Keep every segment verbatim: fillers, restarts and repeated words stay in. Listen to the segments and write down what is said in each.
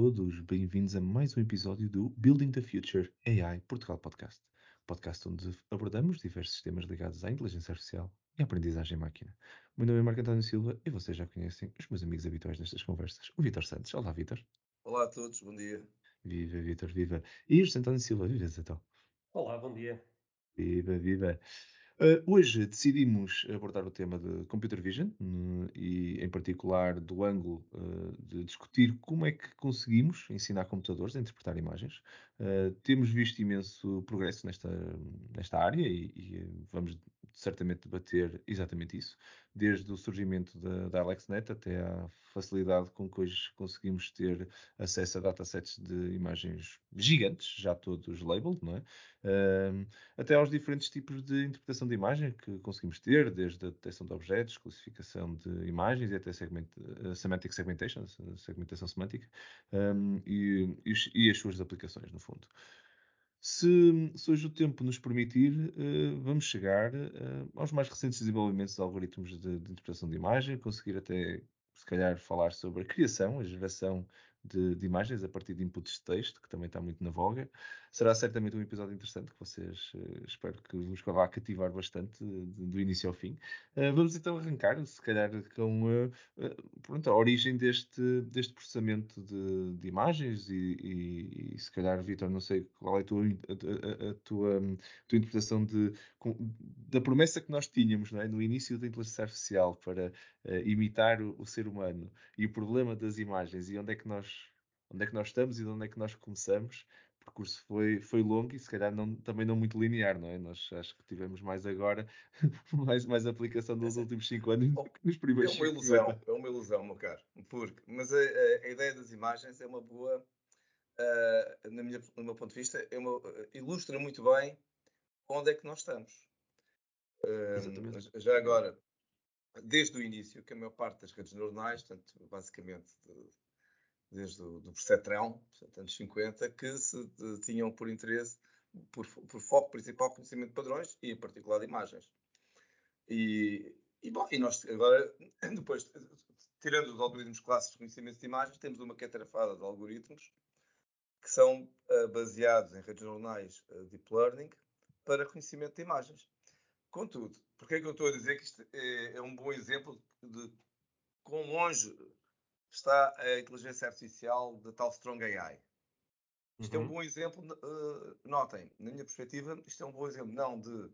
todos, bem-vindos a mais um episódio do Building the Future A I Portugal Podcast. Podcast onde abordamos diversos temas ligados à inteligência artificial e à aprendizagem máquina. O meu nome é Marco António Silva e vocês já conhecem os meus amigos habituais nestas conversas, o Vítor Santos. Olá, Vítor. Olá a todos, bom dia. Viva, Vítor, viva. E o José António Silva, viva, José António. Olá, bom dia. Viva, viva. Uh, hoje decidimos abordar o tema de Computer Vision hum, e, em particular, do ângulo uh, de discutir como é que conseguimos ensinar computadores a interpretar imagens. Uh, temos visto imenso progresso nesta, nesta área e, e vamos certamente debater exatamente isso, desde o surgimento da, da AlexNet até à facilidade com que hoje conseguimos ter acesso a datasets de imagens gigantes, já todos labeled, não é? Uh, até aos diferentes tipos de interpretação de imagem que conseguimos ter, desde a detecção de objetos, classificação de imagens e até segment, uh, semantic segmentation, segmentação semântica, um, e, e, os, e as suas aplicações, no fundo. Se, se hoje o tempo nos permitir, uh, vamos chegar uh, aos mais recentes desenvolvimentos de algoritmos de, de interpretação de imagem, conseguir até, se calhar, falar sobre a criação, a geração de, de imagens a partir de inputs de texto, que também está muito na voga. Será certamente um episódio interessante que vocês, uh, espero que vos vá cativar bastante uh, do início ao fim. Uh, vamos então arrancar, se calhar, com uh, uh, pronto, a origem deste, deste processamento de, de imagens e, e, e, se calhar, Vítor, não sei qual é a tua, a, a, a tua, a tua interpretação de, com, da promessa que nós tínhamos, não é? No início da inteligência artificial para uh, imitar o, o ser humano e o problema das imagens e onde é que nós, onde é que nós estamos e de onde é que nós começamos. O percurso foi, foi longo e se calhar não, também não muito linear, não é? Nós acho que tivemos mais agora, mais, mais aplicação nos últimos cinco anos do Oh, que nos É primeiros uma cinquenta. ilusão, é uma ilusão, meu caro. Porque, mas a, a- a ideia das imagens é uma boa, ah, na minha, no meu ponto de vista, é uma, ilustra muito bem onde é que nós estamos. Hum, Exatamente. já agora, desde o início, que a maior parte das redes neuronais, portanto, basicamente de- desde o do Percetrão, portanto, anos cinquenta, que se de- tinham por interesse, por, fo- por foco principal, conhecimento de padrões e, em particular, de imagens. E, e, bom, e nós agora, depois, tirando os algoritmos clássicos de reconhecimento de imagens, temos uma catrafada de algoritmos que são uh, baseados em redes neuronais uh, Deep Learning para reconhecimento de imagens. Contudo, porque é que eu estou a dizer que isto é, é um bom exemplo de quão longe está a inteligência artificial da tal Strong A I? Isto é um Uhum. bom exemplo, uh, notem, na minha perspectiva, isto é um bom exemplo não de uh,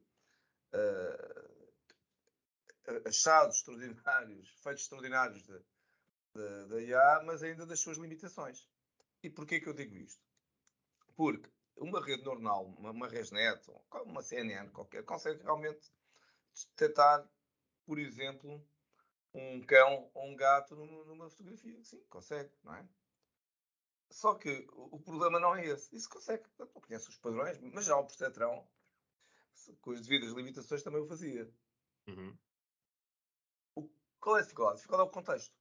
achados extraordinários, feitos extraordinários da, da, da I A, mas ainda das suas limitações. E porquê que eu digo isto? Porque uma rede neuronal, uma, uma ResNet, uma C N N qualquer, consegue realmente detectar, por exemplo, um cão ou um gato numa fotografia. Sim, consegue, não é? Só que o problema não é esse. Isso consegue. Eu não conheço os padrões, mas já o percetrão, com as devidas limitações, também o fazia. Uhum. O, qual é a dificuldade? A dificuldade é o contexto.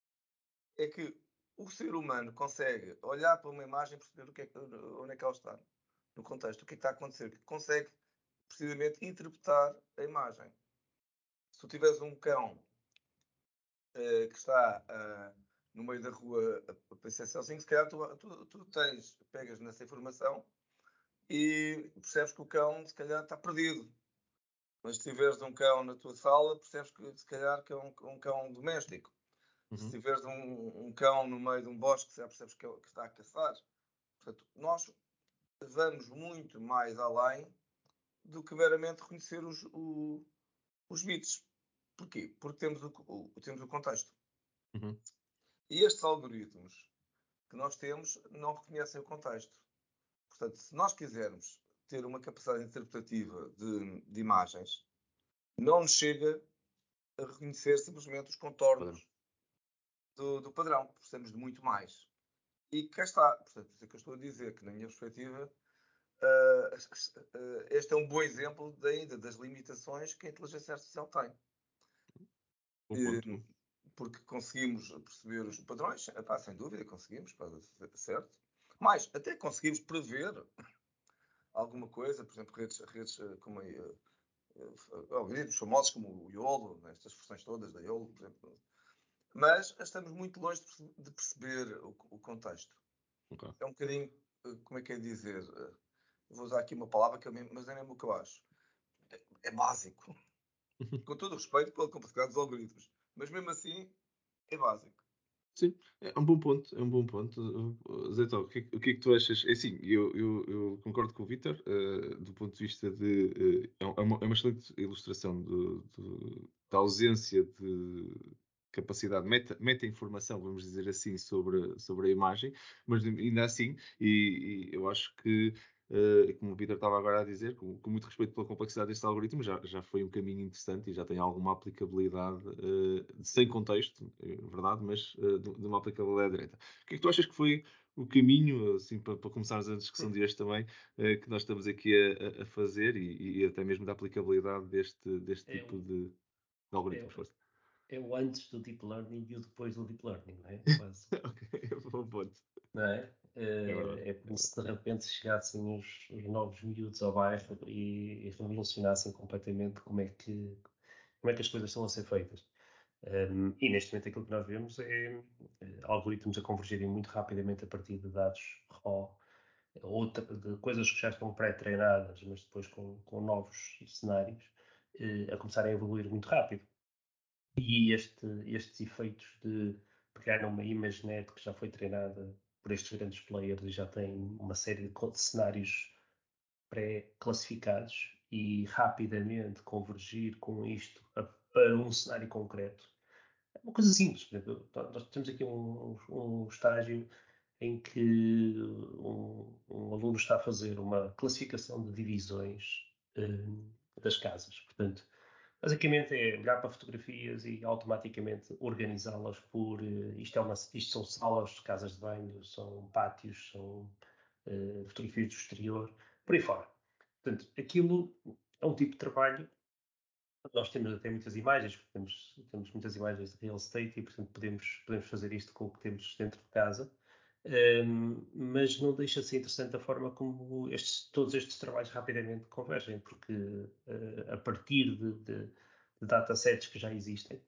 É que o ser humano consegue olhar para uma imagem e perceber o que é, onde é que ela está. No contexto. O que é que está a acontecer. Consegue, precisamente, interpretar a imagem. Se tu tiveres um cão uh, que está uh, no meio da rua a pensar sozinho, se calhar tu, tu, tu tens, pegas nessa informação e percebes que o cão, se calhar, está perdido. Mas se tiveres um cão na tua sala, percebes que, se calhar, que é um, um cão doméstico. Se Uhum. tiveres um, um cão no meio de um bosque, já percebes que, é, que está a caçar. Portanto, nós vamos muito mais além do que meramente reconhecer os, o, os bits. Porquê? Porque temos o, o, temos o contexto. Uhum. E estes algoritmos que nós temos não reconhecem o contexto. Portanto, se nós quisermos ter uma capacidade interpretativa de, de imagens, não nos chega a reconhecer simplesmente os Padrão. contornos do, do padrão. Precisamos de muito mais. E cá está. Portanto, por isso é que eu estou a dizer que, na minha perspectiva, uh, uh, este é um bom exemplo de, ainda das limitações que a inteligência artificial tem. Bom ponto. Uh, porque conseguimos perceber os padrões, epá, sem dúvida, conseguimos, pá, certo? Mas até conseguimos prever alguma coisa, por exemplo, redes, redes como uh, uh, algoritmos famosos como o YOLO, né, estas versões todas da YOLO, por exemplo. Mas estamos muito longe de perceber o, o contexto. ok. é um bocadinho, eh, como é que é dizer? Eh, vou usar aqui uma palavra que é mesmo, mas é mesmo o que eu acho. É, é básico. Com todo o respeito pela complexidade dos algoritmos. Mas mesmo assim, é básico. Sim, é um bom ponto, é um bom ponto. Uh, Zé Tó, o que, é que o que é que tu achas? É assim, eu, eu, eu concordo com o Vítor, uh, do ponto de vista de. Uh, é é uma, é uma excelente ilustração do- do- da ausência de capacidade, meta, meta-informação, vamos dizer assim, sobre, sobre a imagem, mas ainda assim, e, e eu acho que. Uh, como o Vítor estava agora a dizer, com, com muito respeito pela complexidade deste algoritmo, já, já foi um caminho interessante e já tem alguma aplicabilidade, uh, sem contexto, é verdade, mas uh, de, de uma aplicabilidade direta. O que é que tu achas que foi o caminho, assim, para, para começarmos a discussão de hoje também, uh, que nós estamos aqui a, a- a fazer e, e até mesmo da aplicabilidade deste, deste É tipo o, de, de é, algoritmo? o- Força. é o antes do Deep Learning e o depois do Deep Learning, não é? Quase. Ok, bom ponto. Não é? É verdade, Eh, É é como verdade. se de repente chegassem os, os novos miúdos ao bairro e, e revolucionassem completamente como é que, como é que as coisas estão a ser feitas. Um, e neste momento aquilo que nós vemos é eh, algoritmos a convergerem muito rapidamente a partir de dados raw, ou de, de coisas que já estão pré-treinadas, mas depois com, com novos cenários, eh, a começarem a evoluir muito rápido. E este, estes efeitos de pegar numa ImageNet que já foi treinada por estes grandes players e já tem uma série de co- de cenários pré-classificados e rapidamente convergir com isto a- para um cenário concreto. É uma coisa simples. Por exemplo, nós temos aqui um, um estágio em que um, um aluno está a fazer uma classificação de divisões hum, das casas. Portanto, basicamente é olhar para fotografias e automaticamente organizá-las por eh, isto, é uma, isto são salas, casas de banho, são pátios, são eh, fotografias do exterior, por aí fora. Portanto, aquilo é um tipo de trabalho. Nós temos até muitas imagens, porque temos, temos muitas imagens de real estate e, portanto, podemos, podemos fazer isto com o que temos dentro de casa. Um, mas não deixa de ser interessante a forma como estes, todos estes trabalhos rapidamente convergem, porque uh, a partir de, de, de datasets que já existem,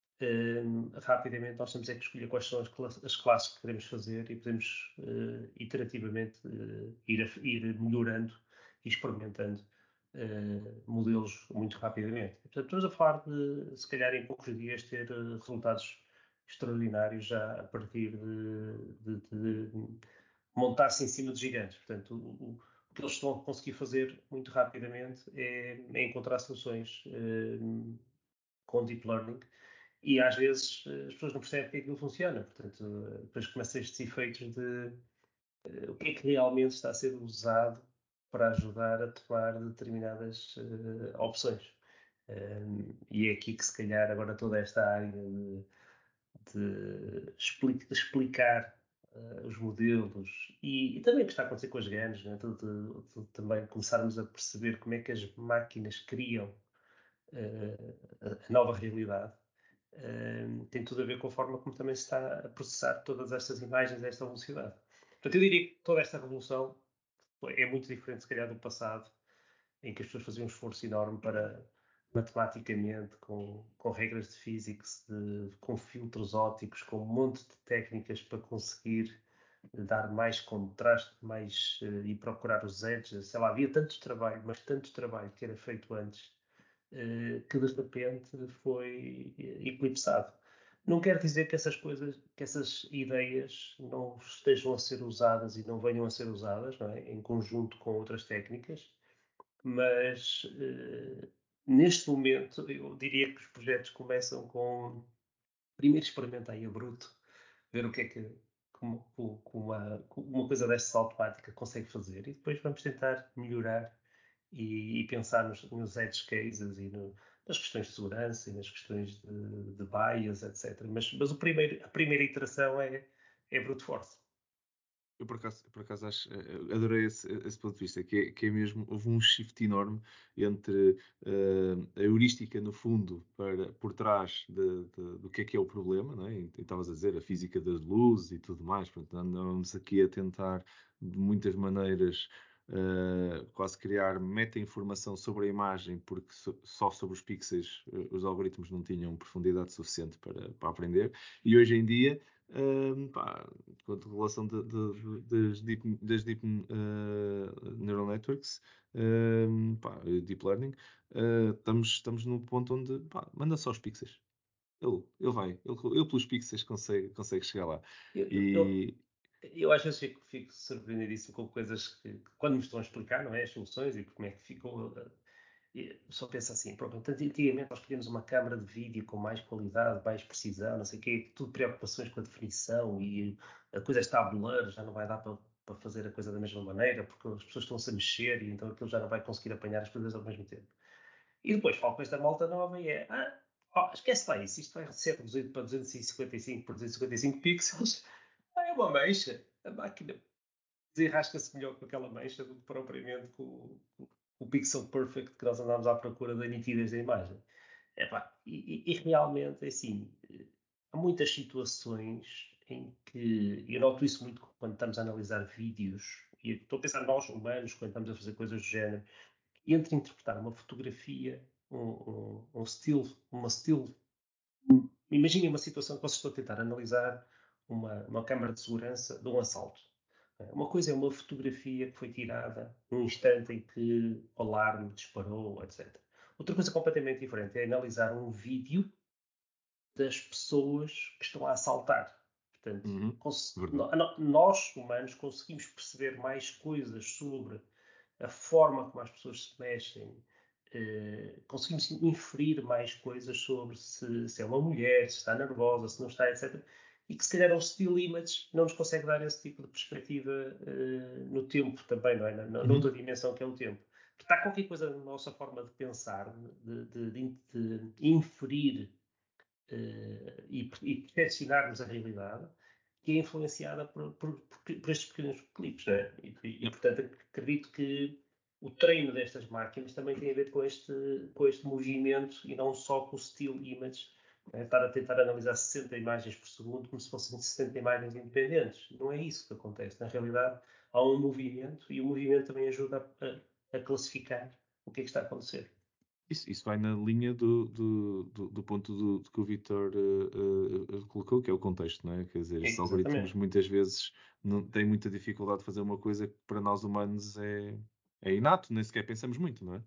um, rapidamente nós temos é que escolher quais são as, classes, as classes que queremos fazer e podemos uh, iterativamente uh, ir, a, ir melhorando e experimentando uh, modelos muito rapidamente. Portanto, estamos a falar de, se calhar, em poucos dias ter uh, resultados extraordinários já a partir de, de, de montar-se em cima de gigantes. Portanto, o, o, o que eles estão a conseguir fazer muito rapidamente é, é encontrar soluções uh, com deep learning e às vezes eh, as pessoas não percebem que aquilo funciona. Portanto, eh, depois começam estes efeitos de eh, o que é que realmente está a ser usado para ajudar a tomar determinadas eh, opções. Um, e é aqui que se calhar agora toda esta área de, de expli- de explicar uh, os modelos e, e também o que está a acontecer com as G A Ns, né? de, de- de também começarmos a perceber como é que as máquinas criam uh, a nova realidade. Uh, tem tudo a ver com a forma como também se está a processar todas estas imagens a esta velocidade. Portanto, eu diria que toda esta revolução é muito diferente, se calhar, do passado, em que as pessoas faziam um esforço enorme para, matematicamente, com, com regras de physics, de, com filtros ópticos, com um monte de técnicas para conseguir dar mais contraste, mais uh, e procurar os edges. Sei lá, havia tanto trabalho, mas tanto trabalho que era feito antes, uh, que de repente foi eclipsado. Não quer dizer que essas coisas, que essas ideias não estejam a ser usadas e não venham a ser usadas, não é? Em conjunto com outras técnicas, mas uh, neste momento eu diria que os projetos começam com primeiro experimentar aí a bruto, ver o que é que como, como uma, como uma coisa destas automática consegue fazer e depois vamos tentar melhorar e, e pensar nos, nos edge cases e no, nas questões de segurança e nas questões de, de bias, etcétera. Mas, mas o primeiro, a primeira iteração é, é brute force. Eu por acaso, por acaso acho, eh, adorei esse, esse ponto de vista, que é, que é mesmo, houve um shift enorme entre eh, a heurística, no fundo, para, por trás de- de- do que é que é o problema, não é? E e estavas a dizer, a física das luzes e tudo mais, portanto, andávamos aqui a tentar, de muitas maneiras, uh, quase criar meta-informação sobre a imagem, porque so- só sobre os pixels uh, os algoritmos não tinham profundidade suficiente para, para aprender. E hoje em dia, uh, pá, com a relação de- de- de- das deep, das deep uh, neural networks, uh, pá, deep learning, uh, estamos, estamos no ponto onde pá, manda só os pixels. Ele, ele vai, ele, ele pelos pixels consegue, consegue chegar lá. Eu, eu, eu, E. eu às vezes fico, fico surpreendidíssimo com coisas que, que quando me estão a explicar, não é? As soluções e como é que ficou. eh, e só pensa assim, pronto, então, antigamente nós queríamos uma câmara de vídeo com mais qualidade, mais precisão, não sei o quê, tudo preocupações com a definição e a coisa está a blur, já não vai dar para, para fazer a coisa da mesma maneira, porque as pessoas estão-se a mexer e então aquilo já não vai conseguir apanhar as coisas ao mesmo tempo. E depois falo com esta malta nova e é, ah, oh, esquece lá isso, isto vai ser reduzido para duzentos e cinquenta e cinco por duzentos e cinquenta e cinco pixels. Ah, é uma mancha. A máquina desenrasca-se melhor com aquela mancha do que propriamente com, com o pixel perfect que nós andamos à procura da nitidez da imagem. Epá, e, e, e realmente, é assim, há muitas situações em que eu noto isso muito quando estamos a analisar vídeos, e estou a pensar nós humanos, quando estamos a fazer coisas do género, entre interpretar uma fotografia, um, um, um still, uma still. Imaginem uma situação que vocês estão a tentar analisar uma, uma câmara de segurança de um assalto. Uma coisa é uma fotografia que foi tirada num instante em que o alarme disparou, etcétera. Outra coisa completamente diferente é analisar um vídeo das pessoas que estão a assaltar. Portanto, Uhum, verdade. nós, humanos, conseguimos perceber mais coisas sobre a forma como as pessoas se mexem, eh, conseguimos inferir mais coisas sobre se, se é uma mulher, se está nervosa, se não está, etcétera. E que se calhar o still image não nos consegue dar esse tipo de perspectiva eh, no tempo também, não é? Na, na, noutra Uhum. dimensão que é o tempo. Porque há qualquer coisa na nossa forma de pensar, de, de, de, de inferir uh, e, e percepcionarmos a realidade, que é influenciada por, por, por, por estes pequenos clipes, né? E, e, e, portanto, acredito que o treino destas máquinas também tem a ver com este, com este movimento e não só com o still image, né? Estar a tentar analisar sessenta imagens por segundo como se fossem sessenta imagens independentes. Não é isso que acontece. Na realidade, há um movimento e o movimento também ajuda a, a classificar o que é que está a acontecer. Isso, isso vai na linha do, do, do, do ponto do, do que o Vitor uh, uh, colocou, que é o contexto, não é? Quer dizer, estes algoritmos Exatamente. muitas vezes não, têm muita dificuldade de fazer uma coisa que para nós humanos é, é inato, nem sequer pensamos muito, não é?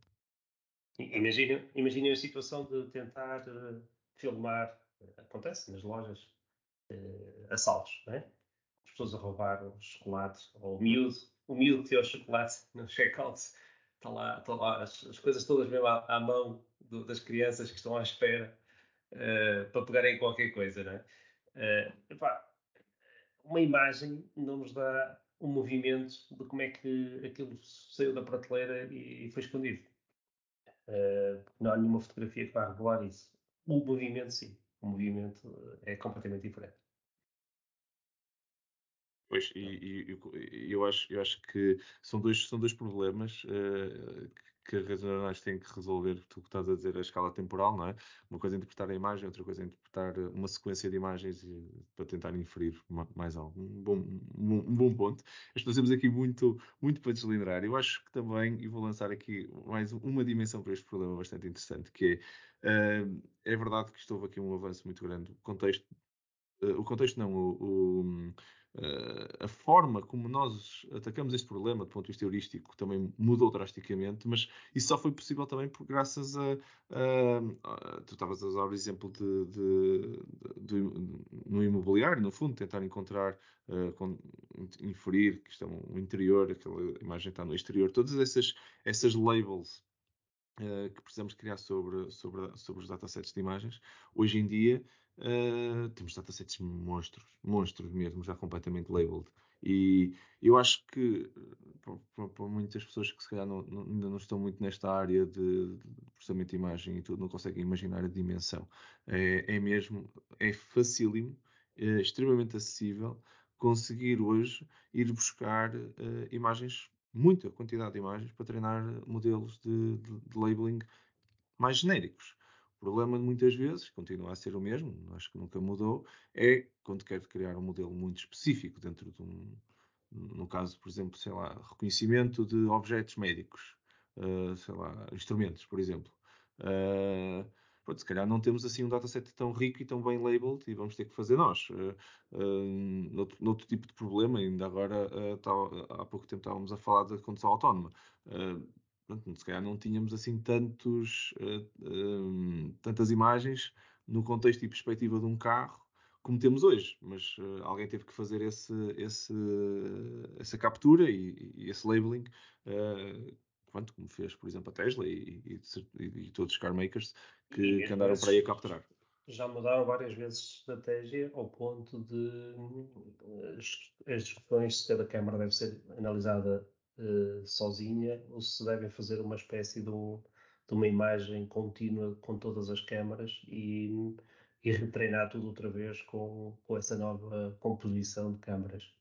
Imagina, imagina a situação de tentar uh, filmar, acontece nas lojas, uh, assaltos, não é? As pessoas a roubar os chocolates, ou o miúdo, o miúdo que tem o chocolate no checkout, está lá, estão lá as, as coisas todas mesmo à, à mão do, das crianças que estão à espera uh, para pegarem qualquer coisa, não é? Uh, epá, uma imagem não nos dá um movimento de como é que aquilo saiu da prateleira e, e foi escondido. Uh, não há nenhuma fotografia que vá revelar isso. O movimento, sim. O movimento uh, é completamente diferente. Pois, e, e- e eu acho, eu acho que são dois, são dois problemas eh, que as redes neuronais têm que resolver. Tu que estás a dizer a escala temporal, não é? Uma coisa é interpretar a imagem, outra coisa é interpretar uma sequência de imagens e- para tentar inferir ma- mais algo. Um bom, um, bom um bom ponto. Nós temos aqui muito, muito para deslindrar. Eu acho que também, e vou lançar aqui mais uma dimensão para este problema bastante interessante, que é, eh, é verdade que isto houve aqui um avanço muito grande. O contexto eh, o contexto não, o, o, eh, a forma como nós atacamos este problema, do ponto de vista heurístico, também mudou drasticamente, mas isso só foi possível também por graças a, a- a- tu estavas a usar o exemplo de, de- de- de- no imobiliário, no fundo, tentar encontrar, eh, con- inferir que isto é um interior, aquela imagem está no exterior, todas essas, essas labels eh, que precisamos criar sobre, sobre, sobre os datasets de imagens. Hoje em dia, eh, temos datasets monstros, monstros mesmo, já completamente labeled. E eu acho que eh, para, para muitas pessoas que se calhar não, não- ainda não estão muito nesta área de, de processamento de imagem e tudo, não conseguem imaginar a dimensão. É, é mesmo, é facílimo, é extremamente acessível conseguir hoje ir buscar eh, imagens, muita quantidade de imagens para treinar modelos de, de, de labeling mais genéricos. O problema muitas vezes, continua a ser o mesmo, acho que nunca mudou, é quando quero criar um modelo muito específico dentro de um, no caso, por exemplo, sei lá, reconhecimento de objetos médicos, uh, sei lá, instrumentos, por exemplo. Uh, pronto, se calhar não temos assim um dataset tão rico e tão bem labeled e vamos ter que fazer nós. Uh, uh, noutro, noutro tipo de problema, ainda agora, uh, tá, há pouco tempo estávamos a falar da condução autónoma. Uh, pronto, se calhar não tínhamos assim tantos, uh, um, tantas imagens no contexto e perspectiva de um carro como temos hoje, mas uh, alguém teve que fazer esse, esse, essa captura e, e esse labeling, uh, pronto, como fez, por exemplo, a Tesla e, e, e, e todos os car makers E que, que mesmo andaram para aí a esses capturar. já mudaram várias vezes de estratégia ao ponto de eh, as, as discussões se cada câmara deve ser analisada uh, sozinha ou se devem fazer uma espécie de, um, de uma imagem contínua com todas as câmaras e, e retreinar tudo outra vez com, com essa nova composição de câmaras.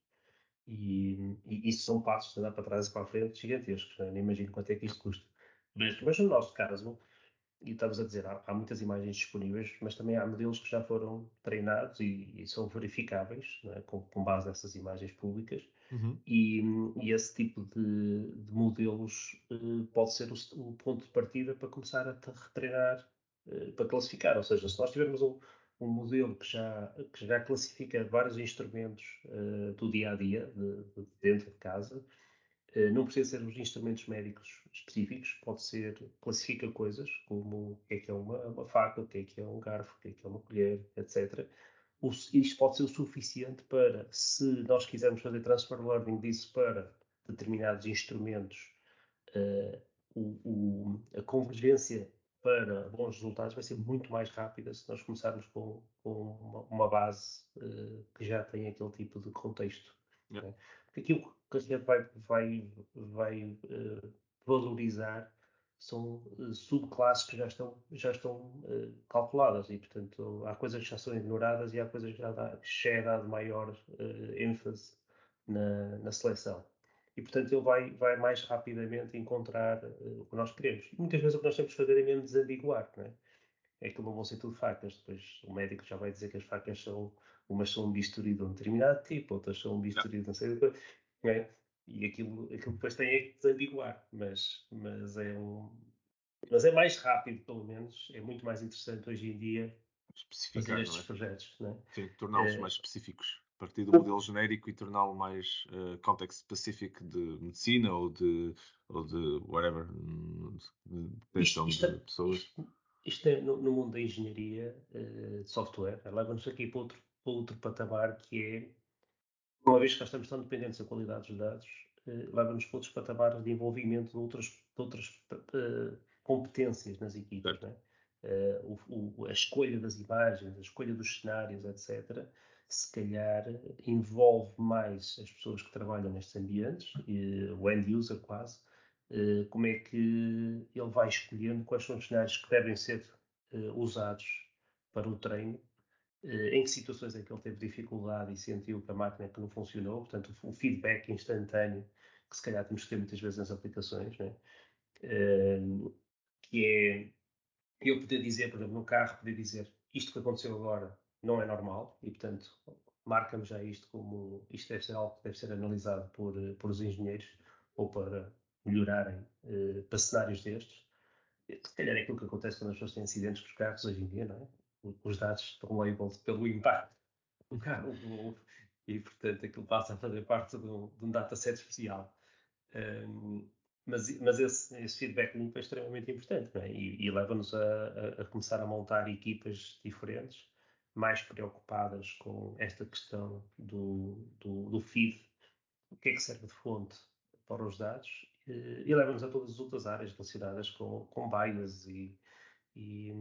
E, e isso são passos de andar para trás e para a frente gigantescos, né? Nem imagino quanto é que isto custa. Mas, mas no nosso caso, e estamos a dizer, há, há muitas imagens disponíveis, mas também há modelos que já foram treinados e, e são verificáveis, não é? com, com base nessas imagens públicas. Uhum. E, e esse tipo de, de modelos eh, pode ser o, o ponto de partida para começar a te- retreinar, eh, para classificar. Ou seja, se nós tivermos um, um modelo que já, que já classifica vários instrumentos eh, do dia a dia, de, de dentro de casa, eh, não precisa ser os instrumentos médicos específicos, pode ser, classifica coisas como o que é que é uma, uma faca, o que é que é um garfo, o que é que é uma colher, etcétera. O, isto pode ser o suficiente para, se nós quisermos fazer transfer learning disso para determinados instrumentos, uh, o, o, a convergência para bons resultados vai ser muito mais rápida se nós começarmos com, com uma, uma base uh, que já tem aquele tipo de contexto. Yeah. Né? Porque aquilo que a gente vai, vai, vai uh, valorizar são uh, subclasses que já estão, já estão uh, calculadas e, portanto, há coisas que já são ignoradas e há coisas que já, dá, que já é dado maior uh, ênfase na, na seleção. E, portanto, ele vai, vai mais rapidamente encontrar uh, o que nós queremos. E muitas vezes o que nós temos que fazer é mesmo desambiguar, não é? É que não vão ser tudo facas. Depois o médico já vai dizer que as facas são, umas são um bisturi de um determinado tipo, outras são um Yeah. bisturi de não sei o que, não é? E aquilo, aquilo depois tem é que desambiguar. Mas, mas, é um, mas é mais rápido, pelo menos. É muito mais interessante hoje em dia fazer Especificar, não estes é? projetos, não é? Sim, torná-los Eh, mais específicos. A partir do modelo genérico e torná-lo mais uh, context specific de medicina ou de, ou de whatever, de Isto, detenção isto, de pessoas. isto, isto é no, no mundo da engenharia eh, de software, leva-nos aqui para outro, para outro patamar que é, uma vez que nós estamos tão dependentes da qualidade dos dados, eh, leva-nos para outros patamares de envolvimento de outras, de outras eh, competências nas equipas, Certo. não é? Eh, o- o- a escolha das imagens, a escolha dos cenários, etcétera, se calhar envolve mais as pessoas que trabalham nestes ambientes, eh, o end user quase, eh, como é que ele vai escolhendo quais são os cenários que devem ser eh, usados para o treino, eh, em que situações é que ele teve dificuldade e sentiu que a máquina que não funcionou, portanto, o feedback instantâneo que se calhar temos que ter muitas vezes nas aplicações, né? Eh, que é eu poder dizer, por exemplo, no carro, poder dizer isto que aconteceu agora não é normal e, portanto, marca-me já isto como isto deve ser algo que deve ser analisado por, eh, por os engenheiros ou para melhorarem eh, para cenários destes. Se calhar é aquilo que acontece quando as pessoas têm acidentes com os carros hoje em dia, não é? Os dados estão labeled pelo impacto do carro e, portanto, aquilo passa a fazer parte de um, de um dataset especial. Um, mas, mas esse, esse feedback limpo é extremamente importante, não é? E, e leva-nos a, a, a começar a montar equipas diferentes, mais preocupadas com esta questão do, do, do feed, o que é que serve de fonte para os dados, e, e leva-nos a todas as outras áreas relacionadas com, com bias e, e,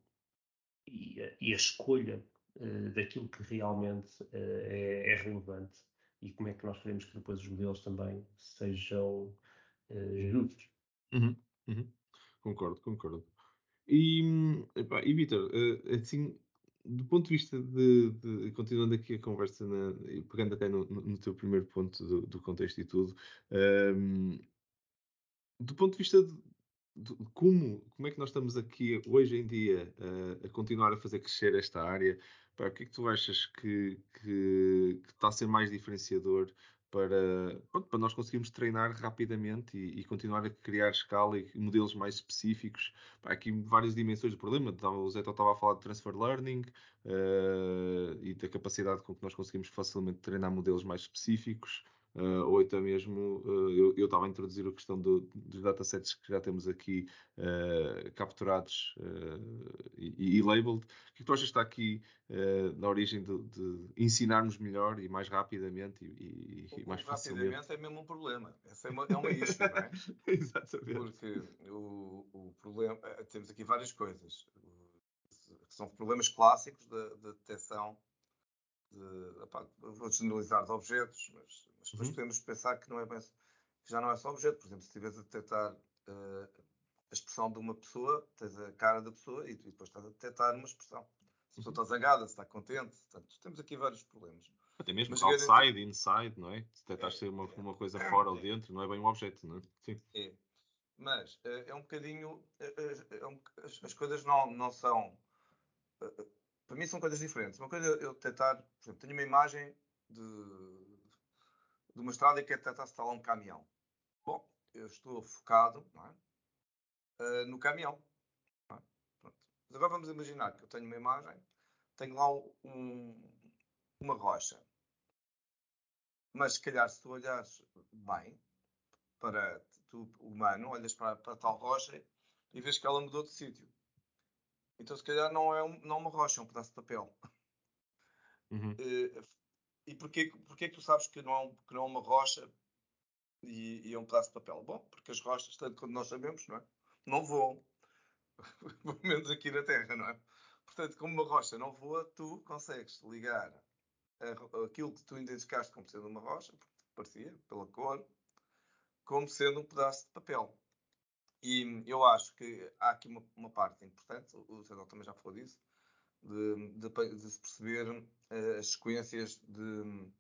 e, a, e a escolha uh, daquilo que realmente uh, é, é relevante e como é que nós queremos que depois os modelos também sejam uh, justos. Uhum, uhum. Concordo, concordo. E, epá, e Vitor, eh, assim, do ponto de vista de, de- continuando aqui a conversa, na- e pegando até no, no- no teu primeiro ponto do, do contexto e tudo, ehm, do ponto de vista de, de como, como é que nós estamos aqui hoje em dia eh, a continuar a fazer crescer esta área, pá, o que é que tu achas que, que, que está a ser mais diferenciador para, pronto, para nós conseguirmos treinar rapidamente e, e continuar a criar escala e modelos mais específicos. Há aqui várias dimensões do problema. O Zé estava a falar de transfer learning uh, e da capacidade com que nós conseguimos facilmente treinar modelos mais específicos. Uh, ou até mesmo, uh, eu, eu estava a introduzir a questão do, dos datasets que já temos aqui uh, capturados uh, e, e labeled. O que é que tu achas que está aqui uh, na origem de, de ensinarmos melhor e mais rapidamente e, e, e O, o mais facilmente? rapidamente é mesmo um problema. Essa é uma, é uma issue, não é? Exatamente. Porque o, o problema. Temos aqui várias coisas. Que são problemas clássicos da, da detecção. De, opá, vou generalizar de objetos, mas, mas depois Uhum. podemos pensar que, não é bem, que já não é só objeto. Por exemplo, se estiveres a detectar uh, a expressão de uma pessoa, tens a cara da pessoa e, e depois estás a detectar uma expressão. Se a pessoa está zangada, se está contente. Portanto, temos aqui vários problemas. Até mesmo Mas outside, inside, não é? Se tentar é, ser uma, é, uma coisa fora ou é, dentro, não é bem um objeto, não é? Sim. é. Mas uh, é um bocadinho. Uh, é um, as, as coisas não, não são. Uh, para mim são coisas diferentes. Uma coisa é eu detectar. Por exemplo, tenho uma imagem de, de uma estrada e quero detectar se está lá um caminhão. Bom, eu estou focado, não é? Uh, no caminhão. Não é? Pronto. Mas agora vamos imaginar que eu tenho uma imagem, tenho lá um, uma rocha. Mas se calhar se tu olhares bem para tu, humano, olhas para, para tal rocha e vês que ela mudou de sítio. Então se calhar não é, um, não é uma rocha, é um pedaço de papel. Uhum. Uh, e porquê, porquê que tu sabes que não é, um, que não é uma rocha e, e é um pedaço de papel? Bom, porque as rochas, tanto quanto nós sabemos, não é? Não voam. Pelo menos aqui na Terra, não é? Portanto, como uma rocha não voa, tu consegues ligar a, aquilo que tu identificaste como sendo uma rocha, porque parecia, pela cor, como sendo um pedaço de papel. E eu acho que há aqui uma, uma parte importante, o César também já falou disso, de, de, de se perceber uh, as sequências de,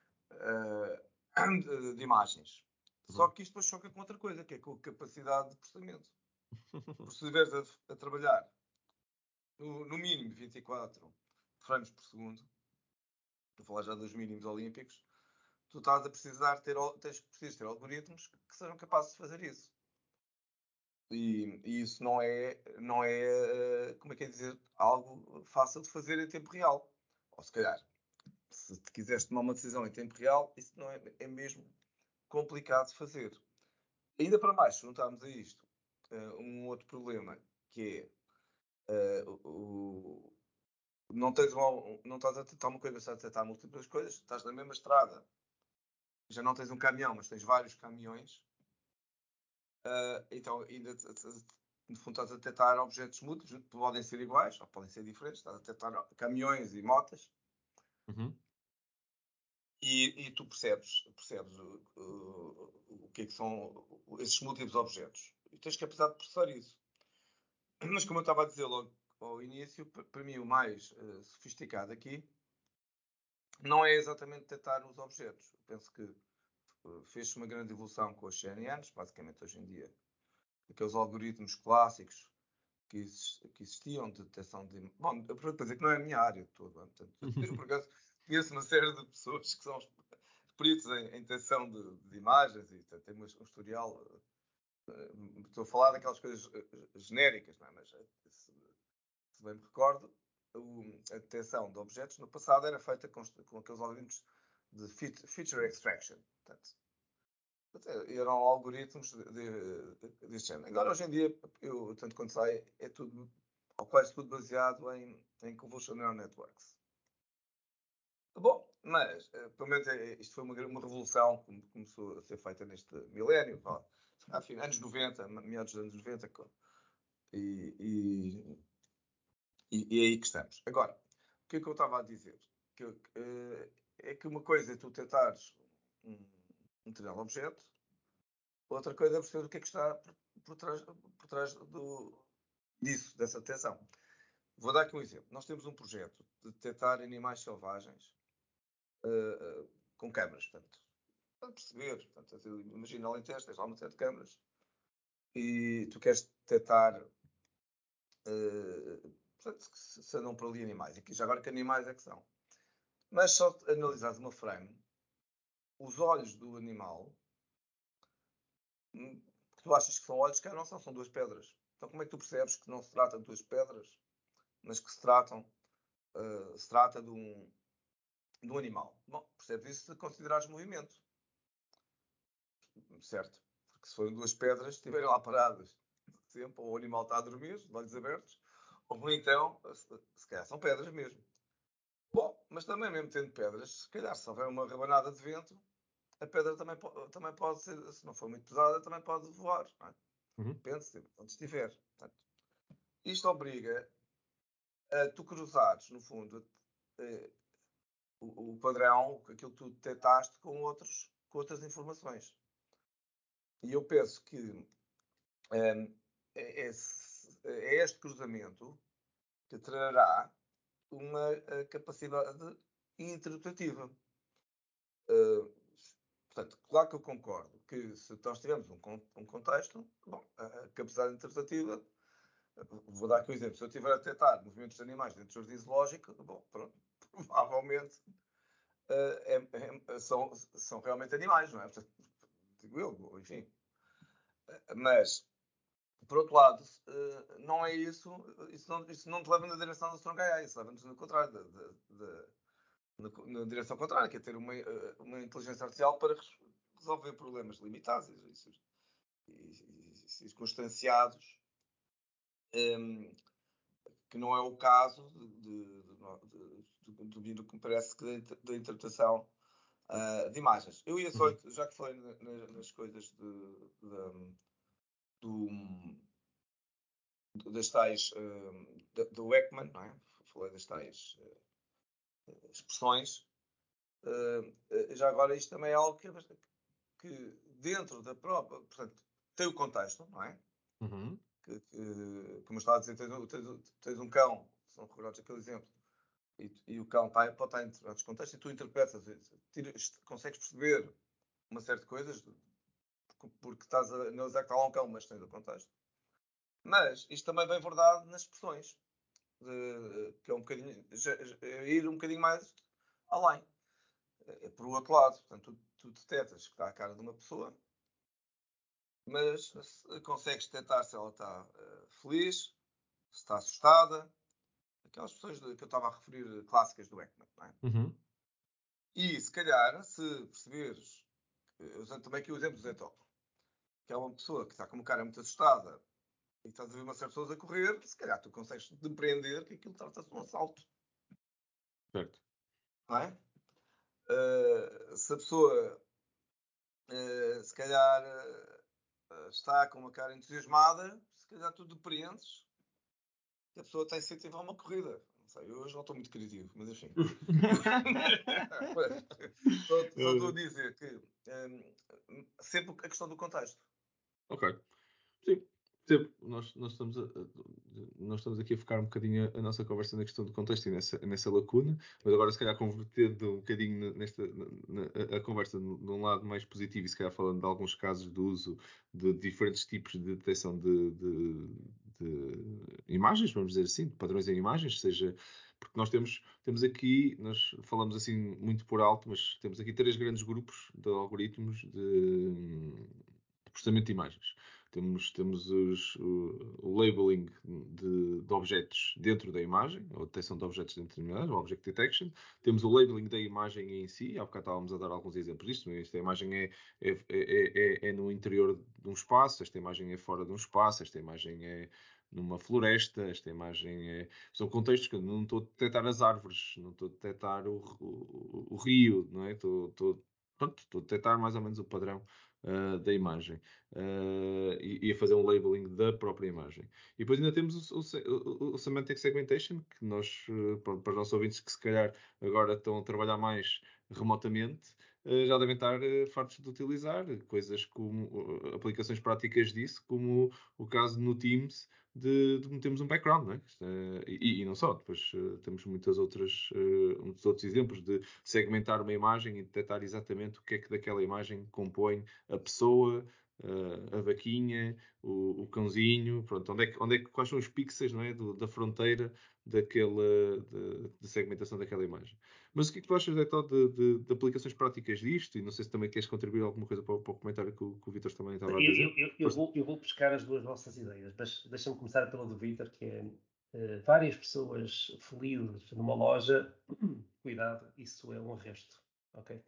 uh, de, de imagens. Só Uhum. que isto depois choca com outra coisa, que é com a capacidade de processamento. Porque se estiveres a, a trabalhar no, no mínimo vinte e quatro frames por segundo, estou a falar já dos mínimos olímpicos, tu estás a precisar ter, tens, precisas ter algoritmos que sejam capazes de fazer isso. E, e isso não é, não é, como é que é dizer, algo fácil de fazer em tempo real. Ou se calhar, se te quiseres tomar uma decisão em tempo real, isso não é, é mesmo complicado de fazer. Ainda para mais, se juntarmos a isto uh, um outro problema, que é uh, o, não, tens uma, não estás a tentar uma coisa, estás a tentar múltiplas coisas, estás na mesma estrada, já não tens um caminhão, mas tens vários caminhões, uh, então ainda no fundo estás a detectar objetos múltiplos, podem ser iguais ou podem ser diferentes, estás a detectar caminhões e motas, Uhum. e, e tu percebes, percebes uh, uh, o que é que são esses múltiplos objetos. E tens capacidade de processar isso. Mas como eu estava a dizer logo ao início, para mim o mais uh, sofisticado aqui não é exatamente detectar os objetos. Eu penso que uh, fez-se uma grande evolução com os C N Ns, basicamente hoje em dia. Aqueles algoritmos clássicos que, exist, que existiam de detecção de... Bom, para dizer que não é a minha área toda. Portanto, eu, por acaso, conheço uma série de pessoas que são peritos em, em detecção de, de imagens e tem um historial... Uh, estou a falar daquelas coisas uh, genéricas, não é? Mas se, se bem me recordo, a detecção de objetos no passado era feita com, com aqueles algoritmos de feature extraction. Portanto, eram algoritmos de, de, deste género. Agora, hoje em dia, eu, tanto quanto sei, é tudo, ou quase tudo baseado em, em Convolutional Neural Networks. Bom, mas, pelo menos, isto foi uma, uma revolução que começou a ser feita neste milénio, enfim, anos noventa, meados dos anos noventa, e, e E, e é aí que estamos. Agora, o que é que eu estava a dizer? Que, uh, é que uma coisa é tu tentares um, um determinado objeto, outra coisa é perceber o que é que está por, por trás, por trás do, disso, dessa detecção. Vou dar aqui um exemplo. Nós temos um projeto de detectar animais selvagens uh, uh, com câmaras, portanto, para perceber. Portanto, imagina além de tens lá uma série de câmaras e tu queres detectar uh, portanto, se andam por ali animais. Aqui já agora que animais é que são. Mas só analisares uma frame, os olhos do animal, hum, que tu achas que são olhos, que não são, são duas pedras. Então como é que tu percebes que não se trata de duas pedras, mas que se tratam, uh, se trata de um, de um animal? Bom, percebes isso se considerares movimento, certo? Porque se forem duas pedras, estiverem lá paradas sempre, ou o animal está a dormir, de olhos abertos, ou então, se, se calhar são pedras mesmo. Bom, mas também mesmo tendo pedras, se calhar se houver uma rabanada de vento, a pedra também, po também pode ser, se não for muito pesada, também pode voar. Não é? Uhum. Depende de onde estiver. Portanto, isto obriga a tu cruzares, no fundo, eh, o, o padrão, aquilo que tu detectaste com, outros, com outras informações. E eu penso que um, é, é este cruzamento que trará uma uh, capacidade interpretativa. Uh, portanto, claro que eu concordo que se nós tivermos um, um contexto, bom, a capacidade interpretativa, vou dar aqui um exemplo, se eu estiver a detectar movimentos de animais dentro do jardim zoológico, bom, pronto, provavelmente uh, é, é, são, são realmente animais, não é? Portanto, digo eu, enfim. Mas, por outro lado, uh, não é isso, isso não, isso não te leva na direção da Strongai, isso leva-nos no contrário, de, de, de, na, na direção contrária, que é ter uma, uma inteligência artificial para resolver problemas limitados e, e, e circunstanciados, um, que não é o caso de, de, de, do que me parece que da interpretação uh, de imagens. Eu ia só, Uhum. já que falei na, na, nas coisas de, de, do, das tais, uh, do Ekman, não é? Falei das tais uh, expressões. Uh, já agora isto também é algo que, que dentro da própria, portanto, tem o contexto, não é? Uhum. Que, que, como eu estava a dizer, tens, tens, tens um cão, são recordados aquele exemplo, e, e o cão está, pode estar em determinados contextos, e tu interpretas, tiras, consegues perceber uma série de coisas, porque estás a analisar que está lá um cão, mas tens o contexto. Mas isto também vem verdade nas expressões, de, que é um bocadinho, é ir um bocadinho mais além. É por outro lado, portanto, tu, tu detectas que está a cara de uma pessoa, mas consegues detectar se ela está uh, feliz, se está assustada, aquelas pessoas que eu estava a referir, clássicas do Ekman, não é? Uhum. E se calhar, se perceberes, usando também aqui o exemplo do Zé Top, que é uma pessoa que está com uma cara muito assustada e estás a ver uma série de pessoas a correr, se calhar tu consegues depreender que aquilo trata-se de um assalto. Certo. Não é? Uh, se a pessoa, uh, se calhar, uh, está com uma cara entusiasmada, se calhar tu depreendes que a pessoa está a incentivar uma corrida. Não sei, eu hoje não estou muito criativo, mas enfim. só, só estou a dizer que um, sempre a questão do contexto. Ok. Sim. Percebo. Nós, nós, estamos a, nós estamos aqui a focar um bocadinho a, a nossa conversa na questão do contexto e nessa, nessa lacuna, mas agora se calhar convertendo um bocadinho nesta, na, na, a conversa de um lado mais positivo e se calhar falando de alguns casos de uso de diferentes tipos de detecção de, de, de imagens, vamos dizer assim, de padrões em imagens, seja porque nós temos, temos aqui, nós falamos assim muito por alto, mas temos aqui três grandes grupos de algoritmos de, de processamento de imagens. Temos, temos os, o, o labeling de, de objetos dentro da imagem, ou detecção de objetos dentro de imagens, o object detection. Temos o labeling da imagem em si, há bocado estávamos a dar alguns exemplos disto. Esta imagem é, é, é, é, é no interior de um espaço, esta imagem é fora de um espaço, esta imagem é numa floresta, esta imagem é... São contextos que eu não estou a detectar as árvores, não estou a detectar o, o, o rio, não é? Estou, estou, pronto, estou a detectar mais ou menos o padrão uh, da imagem. Uh, e, e a fazer um labeling da própria imagem. E depois ainda temos o, o, o Semantic Segmentation, que nós, uh, para, para os nossos ouvintes que se calhar agora estão a trabalhar mais remotamente, uh, já devem estar uh, fartos de utilizar coisas como uh, aplicações práticas disso, como o caso no Teams de, de metermos um background, não é? Uh, e, e não só, depois uh, temos muitas outras, uh, muitos outros exemplos de segmentar uma imagem e detectar exatamente o que é que daquela imagem compõe a pessoa, uh, a vaquinha, o, o cãozinho, pronto, onde é que, onde é que, quais são os pixels, não é, do, da fronteira daquela, de, de segmentação daquela imagem. Mas o que é que tu achas, então, de, de, de aplicações práticas disto? E não sei se também queres contribuir alguma coisa para, o- para o comentário que o, que o Vitor também estava a Eu, dizer. eu, eu, eu Força. vou, eu vou pescar as duas vossas ideias, mas deixa-me começar pela do Vítor, que é eh, várias pessoas felizes numa loja. Cuidado, isso é um arresto, ok?